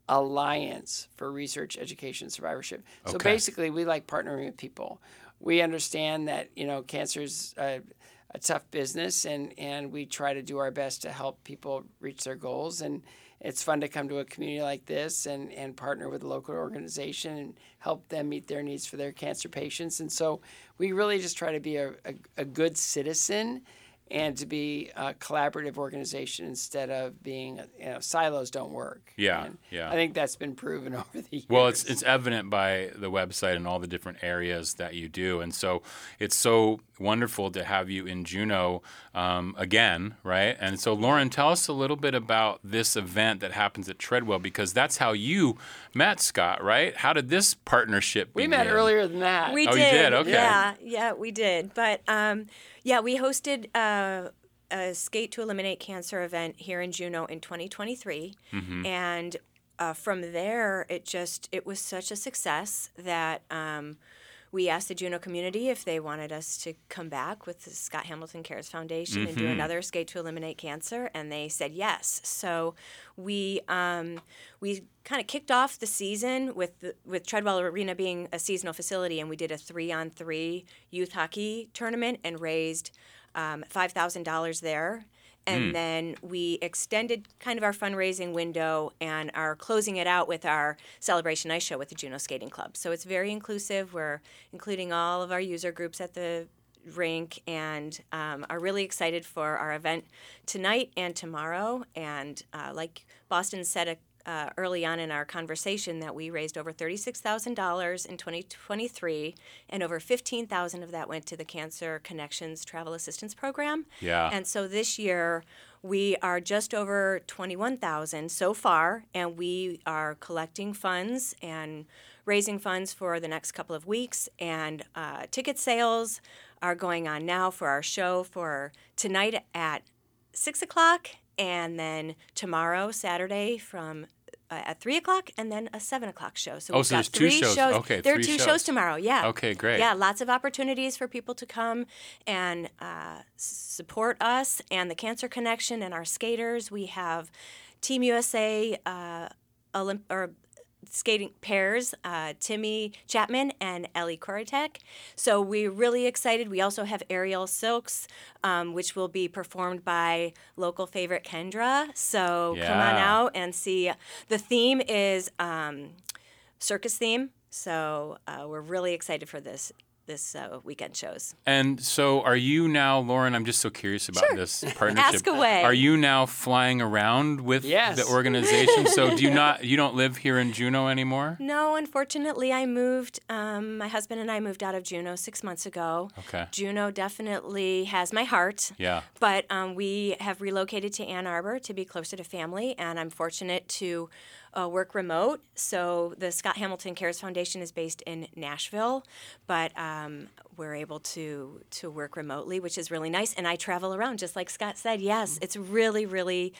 S10: Alliance for Research, Education, and Survivorship. So
S1: Okay.
S10: basically, we like partnering with people. We understand that you know cancer's a, a tough business, and and we try to do our best to help people reach their goals. And it's fun to come to a community like this and and partner with a local organization and help them meet their needs for their cancer patients. And so we really just try to be a, a, a good citizen and to be a collaborative organization instead of being, you know, silos don't work.
S1: Yeah,
S10: And
S1: yeah.
S10: I think that's been proven over the years.
S1: Well, it's it's evident by the website and all the different areas that you do, and so it's so wonderful to have you in Juneau um, again, right? And so, Lauren, tell us a little bit about this event that happens at Treadwell, because that's how you met Scott, right? How did this partnership
S10: we
S1: begin?
S10: met earlier than that.
S11: We
S1: Oh, you
S11: did.
S1: did? Okay.
S11: Yeah, yeah, we did. But um, yeah, we hosted uh, a Skate to Eliminate Cancer event here in Juneau in twenty twenty-three,
S1: Mm-hmm.
S11: and uh, from there, it just it was such a success that. Um, We asked the Juneau community if they wanted us to come back with the Scott Hamilton Cares Foundation and do
S1: Mm-hmm.
S11: another Skate to Eliminate Cancer, and they said yes. So we um, we kind of kicked off the season with the, with Treadwell Arena being a seasonal facility, and we did a three-on-three youth hockey tournament and raised um, five thousand dollars there. And then we extended kind of our fundraising window and are closing it out with our Celebration Ice Show with the Juneau Skating Club. So it's very inclusive. We're including all of our user groups at the rink and um, are really excited for our event tonight and tomorrow. And uh, like Boston said a Uh, early on in our conversation, that we raised over thirty-six thousand dollars in twenty twenty-three, and over fifteen thousand dollars of that went to the Cancer Connections Travel Assistance Program.
S1: Yeah.
S11: And so this year, we are just over twenty-one thousand dollars so far, and we are collecting funds and raising funds for the next couple of weeks. And uh, ticket sales are going on now for our show for tonight at six o'clock. And then tomorrow, Saturday, from uh, at three o'clock and then a seven o'clock show. So
S1: Oh,
S11: we've
S1: so
S11: got
S1: there's two
S11: three
S1: shows. Okay,
S11: There
S1: three
S11: are two
S1: shows.
S11: shows tomorrow. Yeah.
S1: Okay, great.
S11: Yeah, lots of opportunities for people to come and uh, support us and the Cancer Connection and our skaters. We have Team U S A uh, Olymp- or skating pairs, uh, Timmy Chapman and Ellie Koritek. So we're really excited. We also have Aerial Silks, um, which will be performed by local favorite Kendra. So come on
S1: Yeah.
S11: out and see. The theme is um, circus theme. So uh, we're really excited for this this uh, weekend shows.
S1: And so are you now, Lauren, I'm just so curious about
S11: Sure.
S1: this partnership.
S11: Ask away.
S1: Are you now flying around with
S10: Yes.
S1: the organization? So do you not, you don't live here in Juneau anymore?
S11: No, unfortunately, I moved. Um, my husband and I moved out of Juneau six months ago.
S1: Okay.
S11: Juneau definitely has my heart.
S1: Yeah.
S11: But um, we have relocated to Ann Arbor to be closer to family, and I'm fortunate to uh, work remote. So the Scott Hamilton Cares Foundation is based in Nashville, but um, we're able to to work remotely, which is really nice. And I travel around, just like Scott said. Yes, it's really, really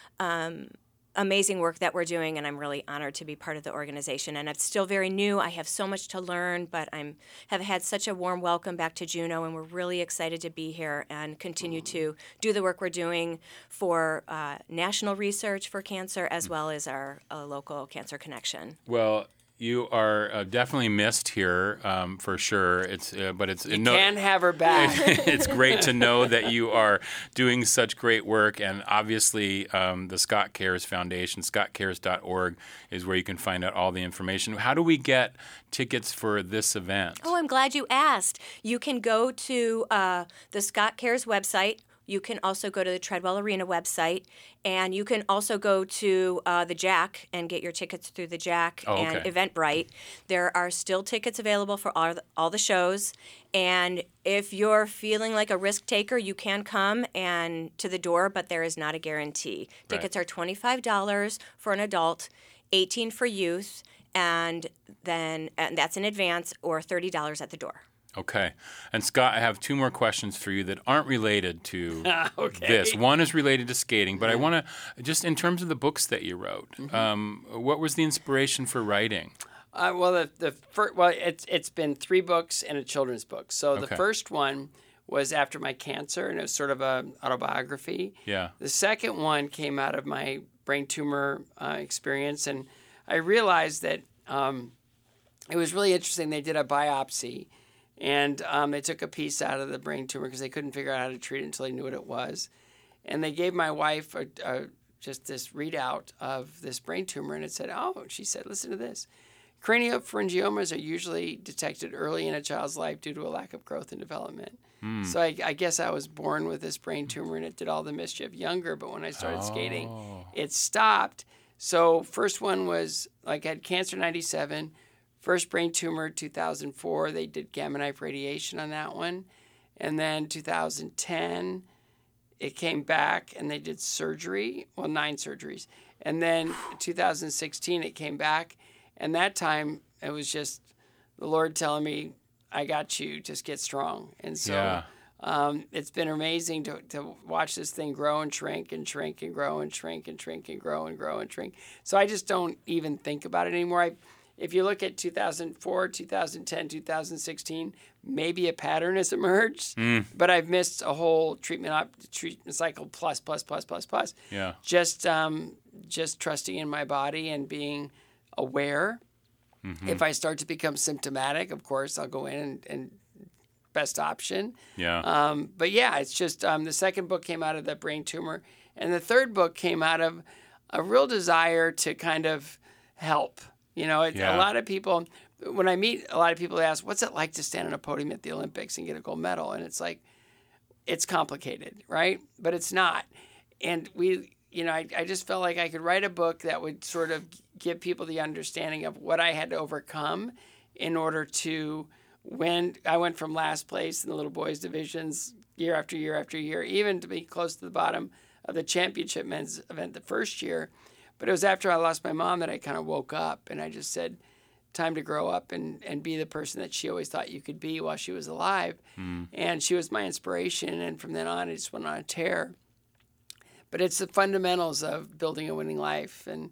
S11: um, amazing work that we're doing, and I'm really honored to be part of the organization. And it's still very new. I have so much to learn, but I'm have had such a warm welcome back to Juneau, and we're really excited to be here and continue to do the work we're doing for uh, national research for cancer, as well as our uh, local Cancer Connection.
S1: Well, you are uh, definitely missed here um, for sure. It's uh, but it's
S10: You
S1: no,
S10: can have her back.
S1: it's great to know that you are doing such great work, and obviously um, the Scott Cares Foundation, scott cares dot org, is where you can find out all the information. How do we get tickets for this event?
S11: Oh, I'm glad you asked. You can go to uh, the Scott Cares website. You can also go to the Treadwell Arena website, and you can also go to uh, the Jack and get your tickets through the Jack
S1: Oh,
S11: and
S1: okay.
S11: Eventbrite. There are still tickets available for all the, all the shows, and if you're feeling like a risk taker, you can come and to the door, but there is not a guarantee.
S1: Right.
S11: Tickets are twenty-five dollars for an adult, eighteen dollars for youth, and then and that's in advance, or thirty dollars at the door.
S1: Okay. And Scott, I have two more questions for you that aren't related to
S10: Okay.
S1: this. One is related to skating, but I want to, just in terms of the books that you wrote,
S10: Mm-hmm.
S1: um, what was the inspiration for writing?
S10: Uh, well, the the fir- well, it's it's been three books and a children's book. So
S1: Okay.
S10: the first one was after my cancer, and it was sort of a autobiography.
S1: Yeah.
S10: The second one came out of my brain tumor uh, experience, and I realized that um, it was really interesting. They did a biopsy, and um, they took a piece out of the brain tumor because they couldn't figure out how to treat it until they knew what it was. And they gave my wife a, a, just this readout of this brain tumor, and it said, oh, she said, listen to this. Craniopharyngiomas are usually detected early in a child's life due to a lack of growth and development. So I, I guess I was born with this brain tumor, and it did all the mischief younger, but when I started skating, it stopped. So first one was, like, I had cancer ninety-seven, first brain tumor two thousand four, they did gamma knife radiation on that one. And then two thousand ten, it came back and they did surgery, well, nine surgeries. And then two thousand sixteen, it came back. And that time, it was just the Lord telling me, I got you, just get strong. And so
S1: Yeah.
S10: um, it's been amazing to, to watch this thing grow and shrink and shrink and grow and shrink and shrink and grow and grow and shrink. So I just don't even think about it anymore. I, if you look at two thousand four, two thousand ten, two thousand sixteen, maybe a pattern has emerged, but I've missed a whole treatment op- treatment cycle plus, plus, plus, plus, plus.
S1: Yeah.
S10: Just, um, just trusting in my body and being aware.
S1: Mm-hmm.
S10: If I start to become symptomatic, of course, I'll go in and, and best option.
S1: Yeah.
S10: Um, but yeah, it's just um, the second book came out of the brain tumor, and the third book came out of a real desire to kind of help. You know, it,
S1: Yeah.
S10: a lot of people, when I meet a lot of people, they ask, what's it like to stand on a podium at the Olympics and get a gold medal? And it's like, it's complicated, right? But it's not. And we, you know, I, I just felt like I could write a book that would sort of give people the understanding of what I had to overcome in order to win. I went from last place in the little boys divisions year after year after year, even to be close to the bottom of the championship men's event the first year. But it was after I lost my mom that I kind of woke up, and I just said, time to grow up and, and be the person that she always thought you could be while she was alive. Mm. And she was my inspiration, and from then on, I just went on a tear. But it's the fundamentals of building a winning life and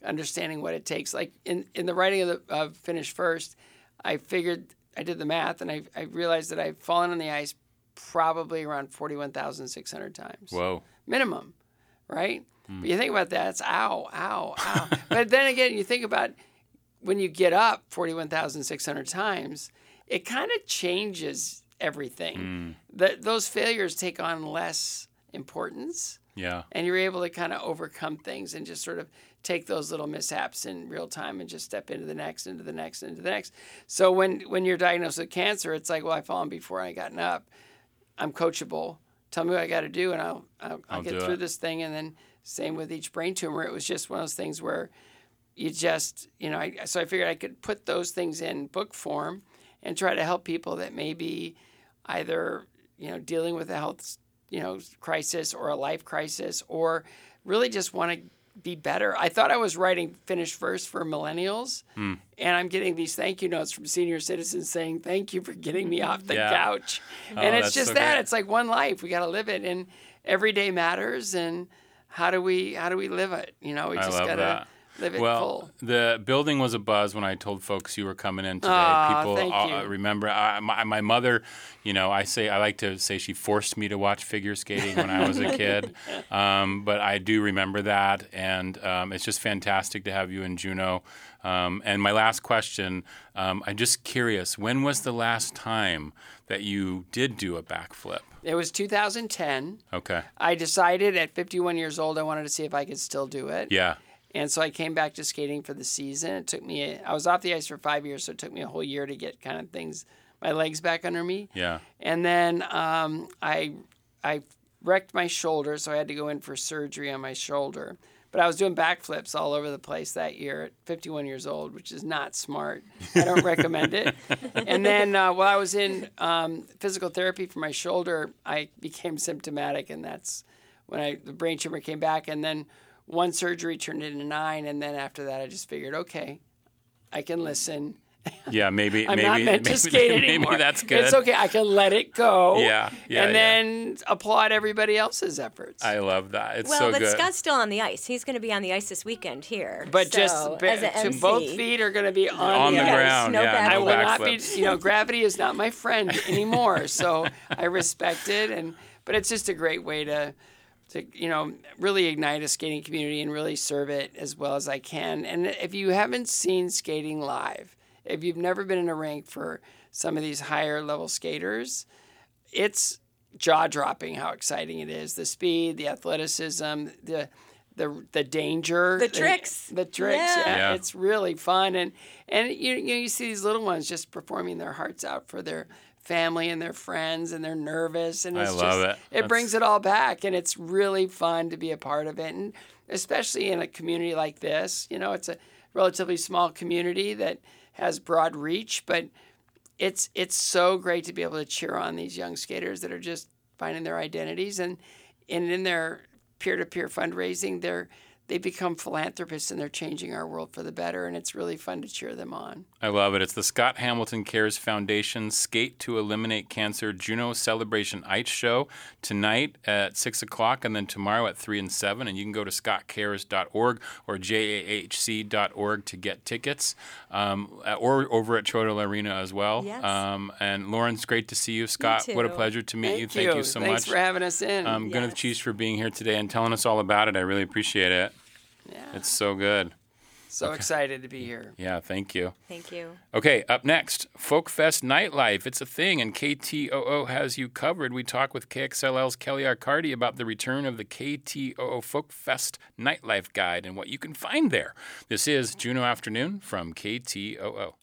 S10: understanding what it takes. Like in, in the writing of the uh, Finish First, I figured, I did the math, and I, I realized that I've fallen on the ice probably around forty-one thousand six hundred times.
S1: Whoa.
S10: Minimum, right? Mm. But you think about that, it's ow, ow, ow. But then again, you think about when you get up forty-one thousand six hundred times, it kind of changes everything. Mm. The, those failures take on less importance.
S1: Yeah.
S10: And you're able to kind of overcome things and just sort of take those little mishaps in real time and just step into the next, into the next, into the next. So when, when you're diagnosed with cancer, it's like, well, I've fallen before I gotten up. I'm coachable. Tell me what I got to do, and I'll, I'll, I'll, I'll get through it. This thing. And then same with each brain tumor. It was just one of those things where you just, you know, I, so I figured I could put those things in book form and try to help people that may be either, you know, dealing with a health, you know, crisis or a life crisis, or really just want to be better. I thought I was writing Finish First for millennials, mm. and I'm getting these thank you notes from senior citizens saying, thank you for getting me off the
S1: yeah.
S10: couch.
S1: Oh,
S10: and it's just
S1: so
S10: that.
S1: great.
S10: It's like one life. We got to live it, and every day matters, and how do we how do we live it? You know, we
S1: I
S10: just
S1: love
S10: got to
S1: that.
S10: live it
S1: well,
S10: full.
S1: The building was abuzz when I told folks you were coming in today.
S10: Aw,
S1: People
S10: thank
S1: uh,
S10: you.
S1: remember uh, my, my mother, you know, I say I like to say she forced me to watch figure skating when I was a kid. Um, but I do remember that, and um, it's just fantastic to have you in Juneau. Um, and my last question, um, I'm just curious, when was the last time that you did do a backflip?
S10: It was two thousand ten.
S1: Okay.
S10: I decided at fifty-one years old I wanted to see if I could still do it.
S1: Yeah.
S10: And so I came back to skating for the season. It took me, a, I was off the ice for five years, so it took me a whole year to get kind of things, my legs back under me.
S1: Yeah.
S10: And then um, I I wrecked my shoulder, so I had to go in for surgery on my shoulder. But I was doing backflips all over the place that year at fifty-one years old, which is not smart. I don't recommend it. And then uh, while I was in um, physical therapy for my shoulder, I became symptomatic, and that's when I the brain tumor came back. And then one surgery turned into nine, and then after that, I just figured, okay, I can listen.
S1: Yeah, maybe.
S10: I'm
S1: maybe,
S10: not meant
S1: maybe,
S10: to skate anymore.
S1: Maybe that's good.
S10: It's okay. I can let it go.
S1: Yeah, yeah.
S10: And
S1: yeah.
S10: then applaud everybody else's efforts.
S1: I love that. It's
S11: well,
S1: so
S11: but
S1: good.
S11: Scott's still on the ice. He's going to be on the ice this weekend here.
S10: But
S11: so,
S10: just ba-
S11: as an
S10: to
S11: M C,
S10: both feet are going to be on,
S1: on the,
S10: the
S11: yes,
S1: ground.
S11: no
S1: yeah,
S11: back
S10: I
S1: no
S10: will not be,
S1: backflips.
S10: you know, gravity is not my friend anymore. So I respect it, and but it's just a great way to, to you know, really ignite a skating community and really serve it as well as I can. And if you haven't seen skating live, if you've never been in a rink for some of these higher level skaters, it's jaw-dropping how exciting it is. The speed, the athleticism, the the the danger,
S11: The tricks.
S10: the, the tricks.
S11: Yeah.
S10: Yeah.
S1: Yeah.
S10: It's really fun, and and you you know you see these little ones just performing their hearts out for their family and their friends, and they're nervous, and
S1: I
S10: it's
S1: love
S10: just,
S1: it.
S10: It
S1: That's-
S10: brings it all back, and it's really fun to be a part of it, and especially in a community like this. You know, it's a relatively small community that has broad reach, but it's it's so great to be able to cheer on these young skaters that are just finding their identities, and, and in their peer-to-peer fundraising, they're they become philanthropists, and they're changing our world for the better, and it's really fun to cheer them on.
S1: I love it. It's the Scott Hamilton Cares Foundation Skate to Eliminate Cancer Juneau Celebration Ice Show tonight at six o'clock, and then tomorrow at three and seven. And you can go to scott cares dot org or j a h c dot org to get tickets, um, or over at Trodel Arena as well.
S11: Yes.
S1: Um, and Lauren, it's great to see you. Scott,
S11: You
S1: what a
S11: too.
S1: pleasure to meet
S10: Thank
S1: you. Thank you so
S10: Thanks
S1: much.
S10: for having us in.
S1: Um,
S11: Yes.
S1: Gwyneth Cheese for being here today and telling us all about it. I really appreciate it.
S10: yeah,
S1: It's so good.
S10: so excited to be here.
S1: Yeah, thank you.
S11: Thank you.
S1: Okay, up next, Folk Fest Nightlife. It's a thing, and K T O O has you covered. We talk with K X L L's Kelly Arcardi about the return of the K T O O Folk Fest Nightlife Guide and what you can find there. This is Juneau Afternoon from K T O O.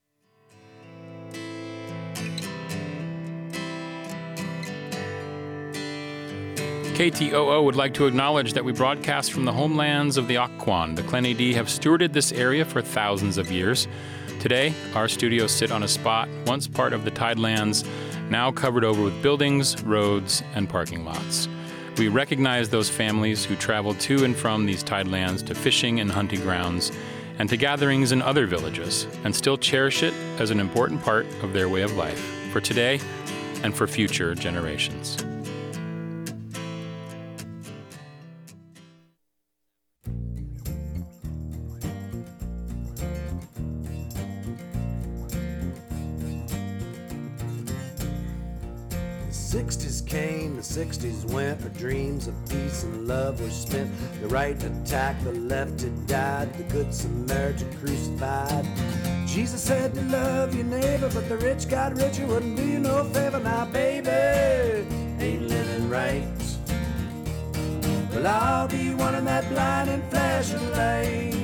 S1: K T O O would like to acknowledge that we broadcast from the homelands of the Occoquan. The Clene-Dee have stewarded this area for thousands of years. Today, our studios sit on a spot once part of the Tidelands, now covered over with buildings, roads, and parking lots. We recognize those families who traveled to and from these Tidelands to fishing and hunting grounds and to gatherings in other villages, and still cherish it as an important part of their way of life for today and for future generations.
S12: sixties came, the sixties went. Our dreams of peace and love were spent. The right attacked, the left had died. The good Samaritan crucified. Jesus said to love your neighbor, but the rich got richer, wouldn't do you no favor. Now, baby, ain't living right. Well, I'll be one of that blinding flashing lights.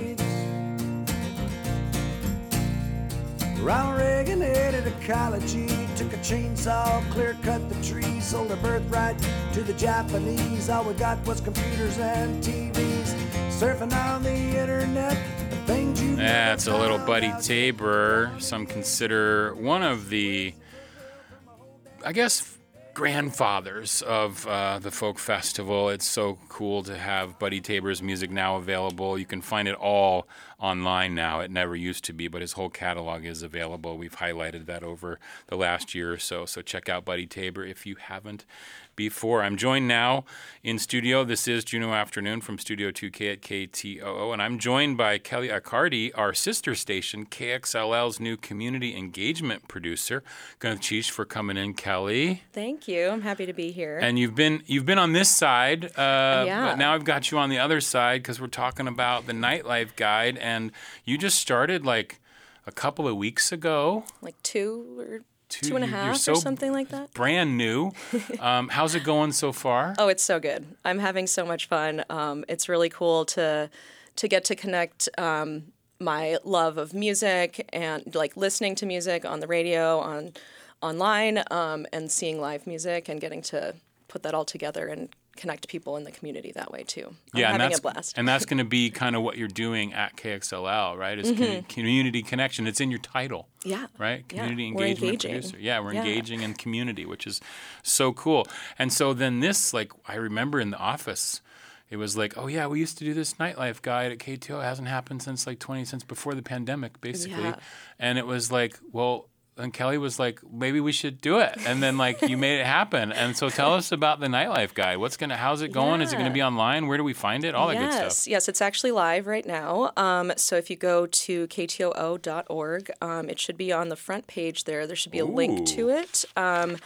S12: Ronald Reagan headed to college. He took a chainsaw, clear-cut the tree, sold a birthright to the Japanese. All we got was computers and T Vs, surfing on the internet. The things you
S1: Yeah, it's a little Buddy Tabor. Some consider one of the, I guess, grandfathers of uh, the folk festival. It's so cool to have Buddy Tabor's music now available. You can find it all online now. It never used to be, but his whole catalog is available. We've highlighted that over the last year or so. So check out Buddy Tabor if you haven't before. I'm joined now in studio. This is Juneau Afternoon from Studio two K at K T O O, and I'm joined by Kelly Accardi, our sister station, K X L L's new community engagement producer. Gwyneth Cheesh for coming in, Kelly.
S13: Thank you. I'm happy to be here.
S1: And you've been you've been on this side, uh,
S13: yeah.
S1: but now I've got you on the other side because we're talking about the Nightlife Guide, and you just started like a couple of weeks ago.
S13: Like two or
S1: Two,
S13: two and a
S1: you're
S13: half
S1: so
S13: or something like that.
S1: Brand new. Um, how's it going so far?
S13: Oh, it's so good. I'm having so much fun. Um, it's really cool to to get to connect um, my love of music and like listening to music on the radio, on online, um, and seeing live music and getting to put that all together and connect people in the community that way too. I'm
S1: yeah,
S13: having
S1: and that's,
S13: a blast.
S1: And that's going to be kind of what you're doing at K X L L, right? Is
S13: Mhm.
S1: com- community connection. It's in your title.
S13: Yeah.
S1: Right? Community
S13: Yeah. We're
S1: engagement
S13: engaging.
S1: producer. Yeah, we're
S13: Yeah.
S1: engaging in community, which is so cool. And so then this, like, I remember in the office, it was like, oh yeah, we used to do this Nightlife Guide at K T O. It hasn't happened since like twenty, since before the pandemic, basically.
S13: Yeah.
S1: And it was like, well, and Kelly was like, maybe we should do it. And then like you made it happen. And so tell us about the Nightlife Guide. What's gonna how's it going? Is it gonna be online? Where do we find it? All that
S13: yes,
S1: good stuff.
S13: Yes, it's actually live right now. Um, so if you go to K T O O dot org, um, it should be on the front page there. There should be a
S1: Ooh.
S13: link to it. Um,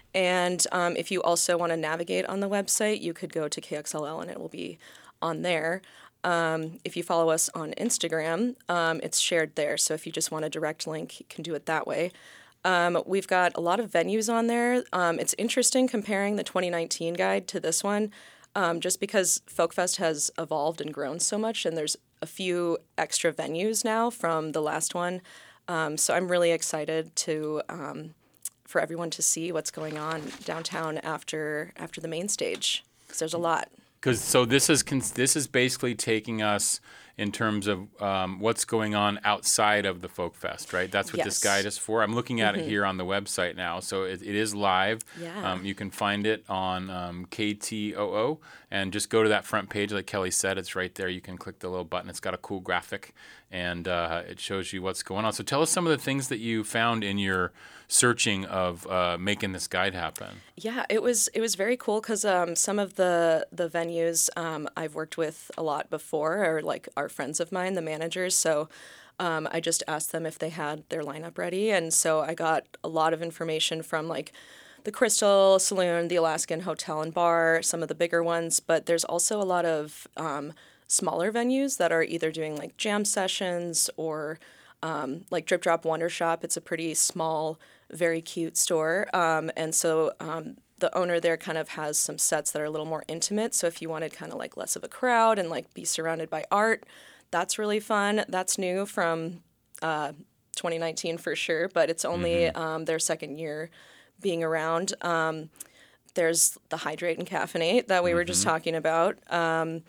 S13: and um, if you also want to navigate on the website, you could go to K X L L and it will be on there. Um, if you follow us on Instagram, um, it's shared there. So if you just want a direct link, you can do it that way. Um, we've got a lot of venues on there. Um, it's interesting comparing the twenty nineteen guide to this one, um, just because Folkfest has evolved and grown so much, and there's a few extra venues now from the last one. Um, so I'm really excited to um, for everyone to see what's going on downtown after after the main stage, because there's a lot.
S1: Because so this is cons- this is basically taking us in terms of um, what's going on outside of the Folk Fest, right? That's what this
S13: Yes.
S1: guide is for. I'm looking at
S13: Mhm.
S1: it here on the website now, so it, it is live.
S13: Yeah.
S1: Um, you can find it on um, K T O O, and just go to that front page, like Kelly said. It's right there. You can click the little button. It's got a cool graphic, and uh, it shows you what's going on. So tell us some of the things that you found in your searching of uh, making this guide happen.
S13: Yeah, it was it was very cool because um, some of the the venues um, I've worked with a lot before are like are friends of mine, the managers. So um, I just asked them if they had their lineup ready, and so I got a lot of information from like the Crystal Saloon, the Alaskan Hotel and Bar, some of the bigger ones. But there's also a lot of um, smaller venues that are either doing like jam sessions or um, like Drip Drop Wonder Shop. It's a pretty small, very cute store. Um, and so um, the owner there kind of has some sets that are a little more intimate. So if you wanted kind of like less of a crowd and like be surrounded by art, that's really fun. That's new from uh, twenty nineteen for sure, but it's only
S14: Mhm.
S13: um, their second year being around. Um, there's the Hydrate and Caffeinate that we were just
S14: Mhm.
S13: talking about. Um,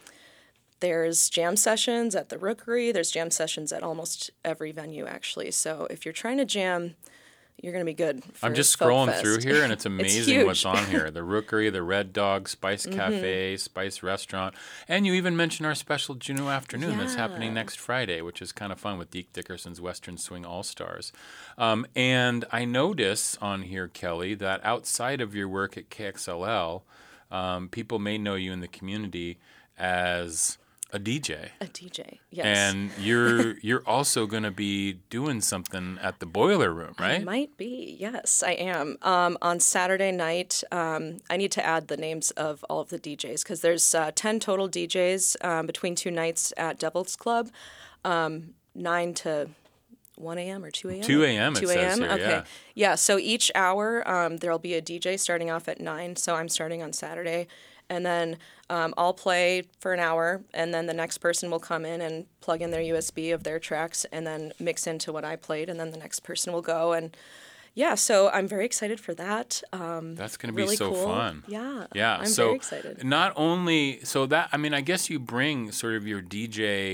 S13: There's jam sessions at the Rookery. There's jam sessions at almost every venue, actually. So if you're trying to jam, you're going to be good. For
S1: I'm just
S13: Folk
S1: scrolling
S13: Fest.
S1: through here, and it's amazing
S13: huge.
S1: what's on here. The Rookery, the Red Dog, Spice
S13: Mhm.
S1: Cafe, Spice Restaurant. And you even mentioned our special Juneau Afternoon that's happening
S13: Yeah.
S1: next Friday, which is kind of fun with Deke Dickerson's Western Swing All-Stars. Um, and I notice on here, Kelly, that outside of your work at K X L L, um, people may know you in the community as A D J.
S13: A D J, yes.
S1: And you're you're also going to be doing something at the Boiler Room, right?
S13: I might be, yes, I am. Um, on Saturday night, um, I need to add the names of all of the D Js because there's uh, ten total D Js um, between two nights at Devil's Club, um, nine to one a.m. or two a.m.?
S1: two a.m. it
S13: two
S1: says
S13: a.m.?
S1: here,
S13: Okay.
S1: yeah.
S13: Yeah, so each hour um, there'll be a D J starting off at nine, so I'm starting on Saturday. And then um, I'll play for an hour, and then the next person will come in and plug in their U S B of their tracks and then mix into what I played, and then the next person will go. And yeah, so I'm very excited for that. Um,
S1: That's going to be
S13: really
S1: so
S13: cool.
S1: fun.
S13: Yeah,
S1: Yeah.
S13: I'm
S1: so
S13: very excited.
S1: Not only, so that, I mean, I guess you bring sort of your D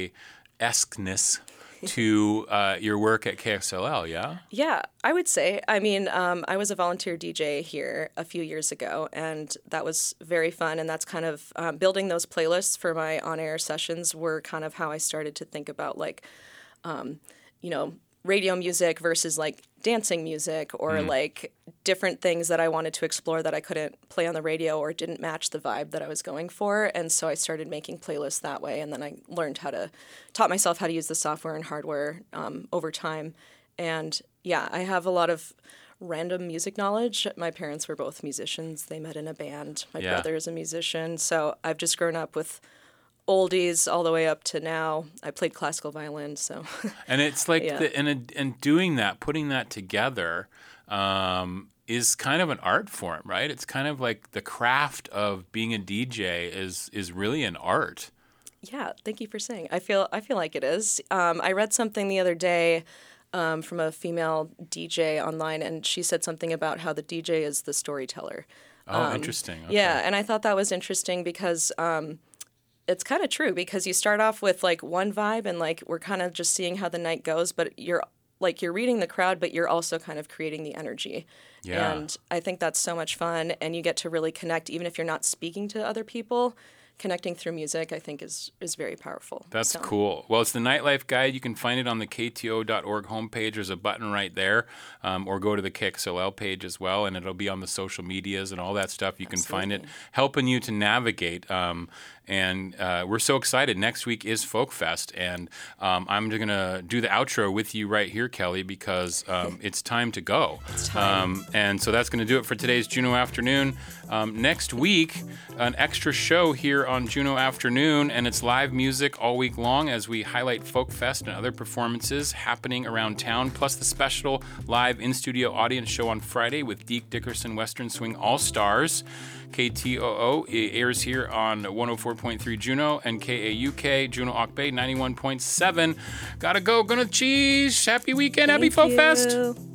S1: J-esqueness to uh, your work at K X L L, yeah?
S13: Yeah, I would say. I mean, um, I was a volunteer D J here a few years ago, and that was very fun. And that's kind of um, building those playlists for my on-air sessions were kind of how I started to think about, like, um, you know, radio music versus like dancing music or
S1: Mm.
S13: like different things that I wanted to explore that I couldn't play on the radio or didn't match the vibe that I was going for. And so I started making playlists that way. And then I learned how to, taught myself how to use the software and hardware um, over time. And yeah, I have a lot of random music knowledge. My parents were both musicians. They met in a band. My
S1: Yeah.
S13: brother is a musician. So I've just grown up with oldies all the way up to now. I played classical violin, so.
S1: And it's like,
S13: Yeah.
S1: the, and, and doing that, putting that together um, is kind of an art form, right? It's kind of like the craft of being a D J is is really an art.
S13: Yeah, thank you for saying. I feel I feel like it is. Um, I read something the other day um, from a female D J online, and she said something about how the D J is the storyteller.
S1: Oh,
S13: Um,
S1: interesting. Okay.
S13: Yeah, and I thought that was interesting because um, it's kind of true because you start off with like one vibe and like we're kind of just seeing how the night goes, but you're like you're reading the crowd, but you're also kind of creating the energy.
S1: Yeah.
S13: And I think that's so much fun, and you get to really connect even if you're not speaking to other people. Connecting through music, I think, is is very powerful.
S1: That's
S13: So-
S1: cool. Well, it's the Nightlife Guide. You can find it on the K T O dot org homepage. There's a button right there, um, or go to the K X L L page as well, and it'll be on the social medias and all that stuff. You can find it, helping you to navigate. Um, and uh, we're so excited. Next week is Folk Fest, and um, I'm going to do the outro with you right here, Kelly, because um, it's time to go.
S13: It's time.
S1: Um, and so that's going to do it for today's Juno Afternoon. Um, next week, an extra show here on Juno Afternoon, and it's live music all week long as we highlight Folk Fest and other performances happening around town, plus the special live in-studio audience show on Friday with Deke Dickerson Western Swing All-Stars. K T O O airs here on one oh four point three Juno and K A U K, Juno Ock Bay ninety-one point seven. Gotta go, gonna cheese. Happy weekend, happy
S13: Thank
S1: Folk Fest.
S13: you.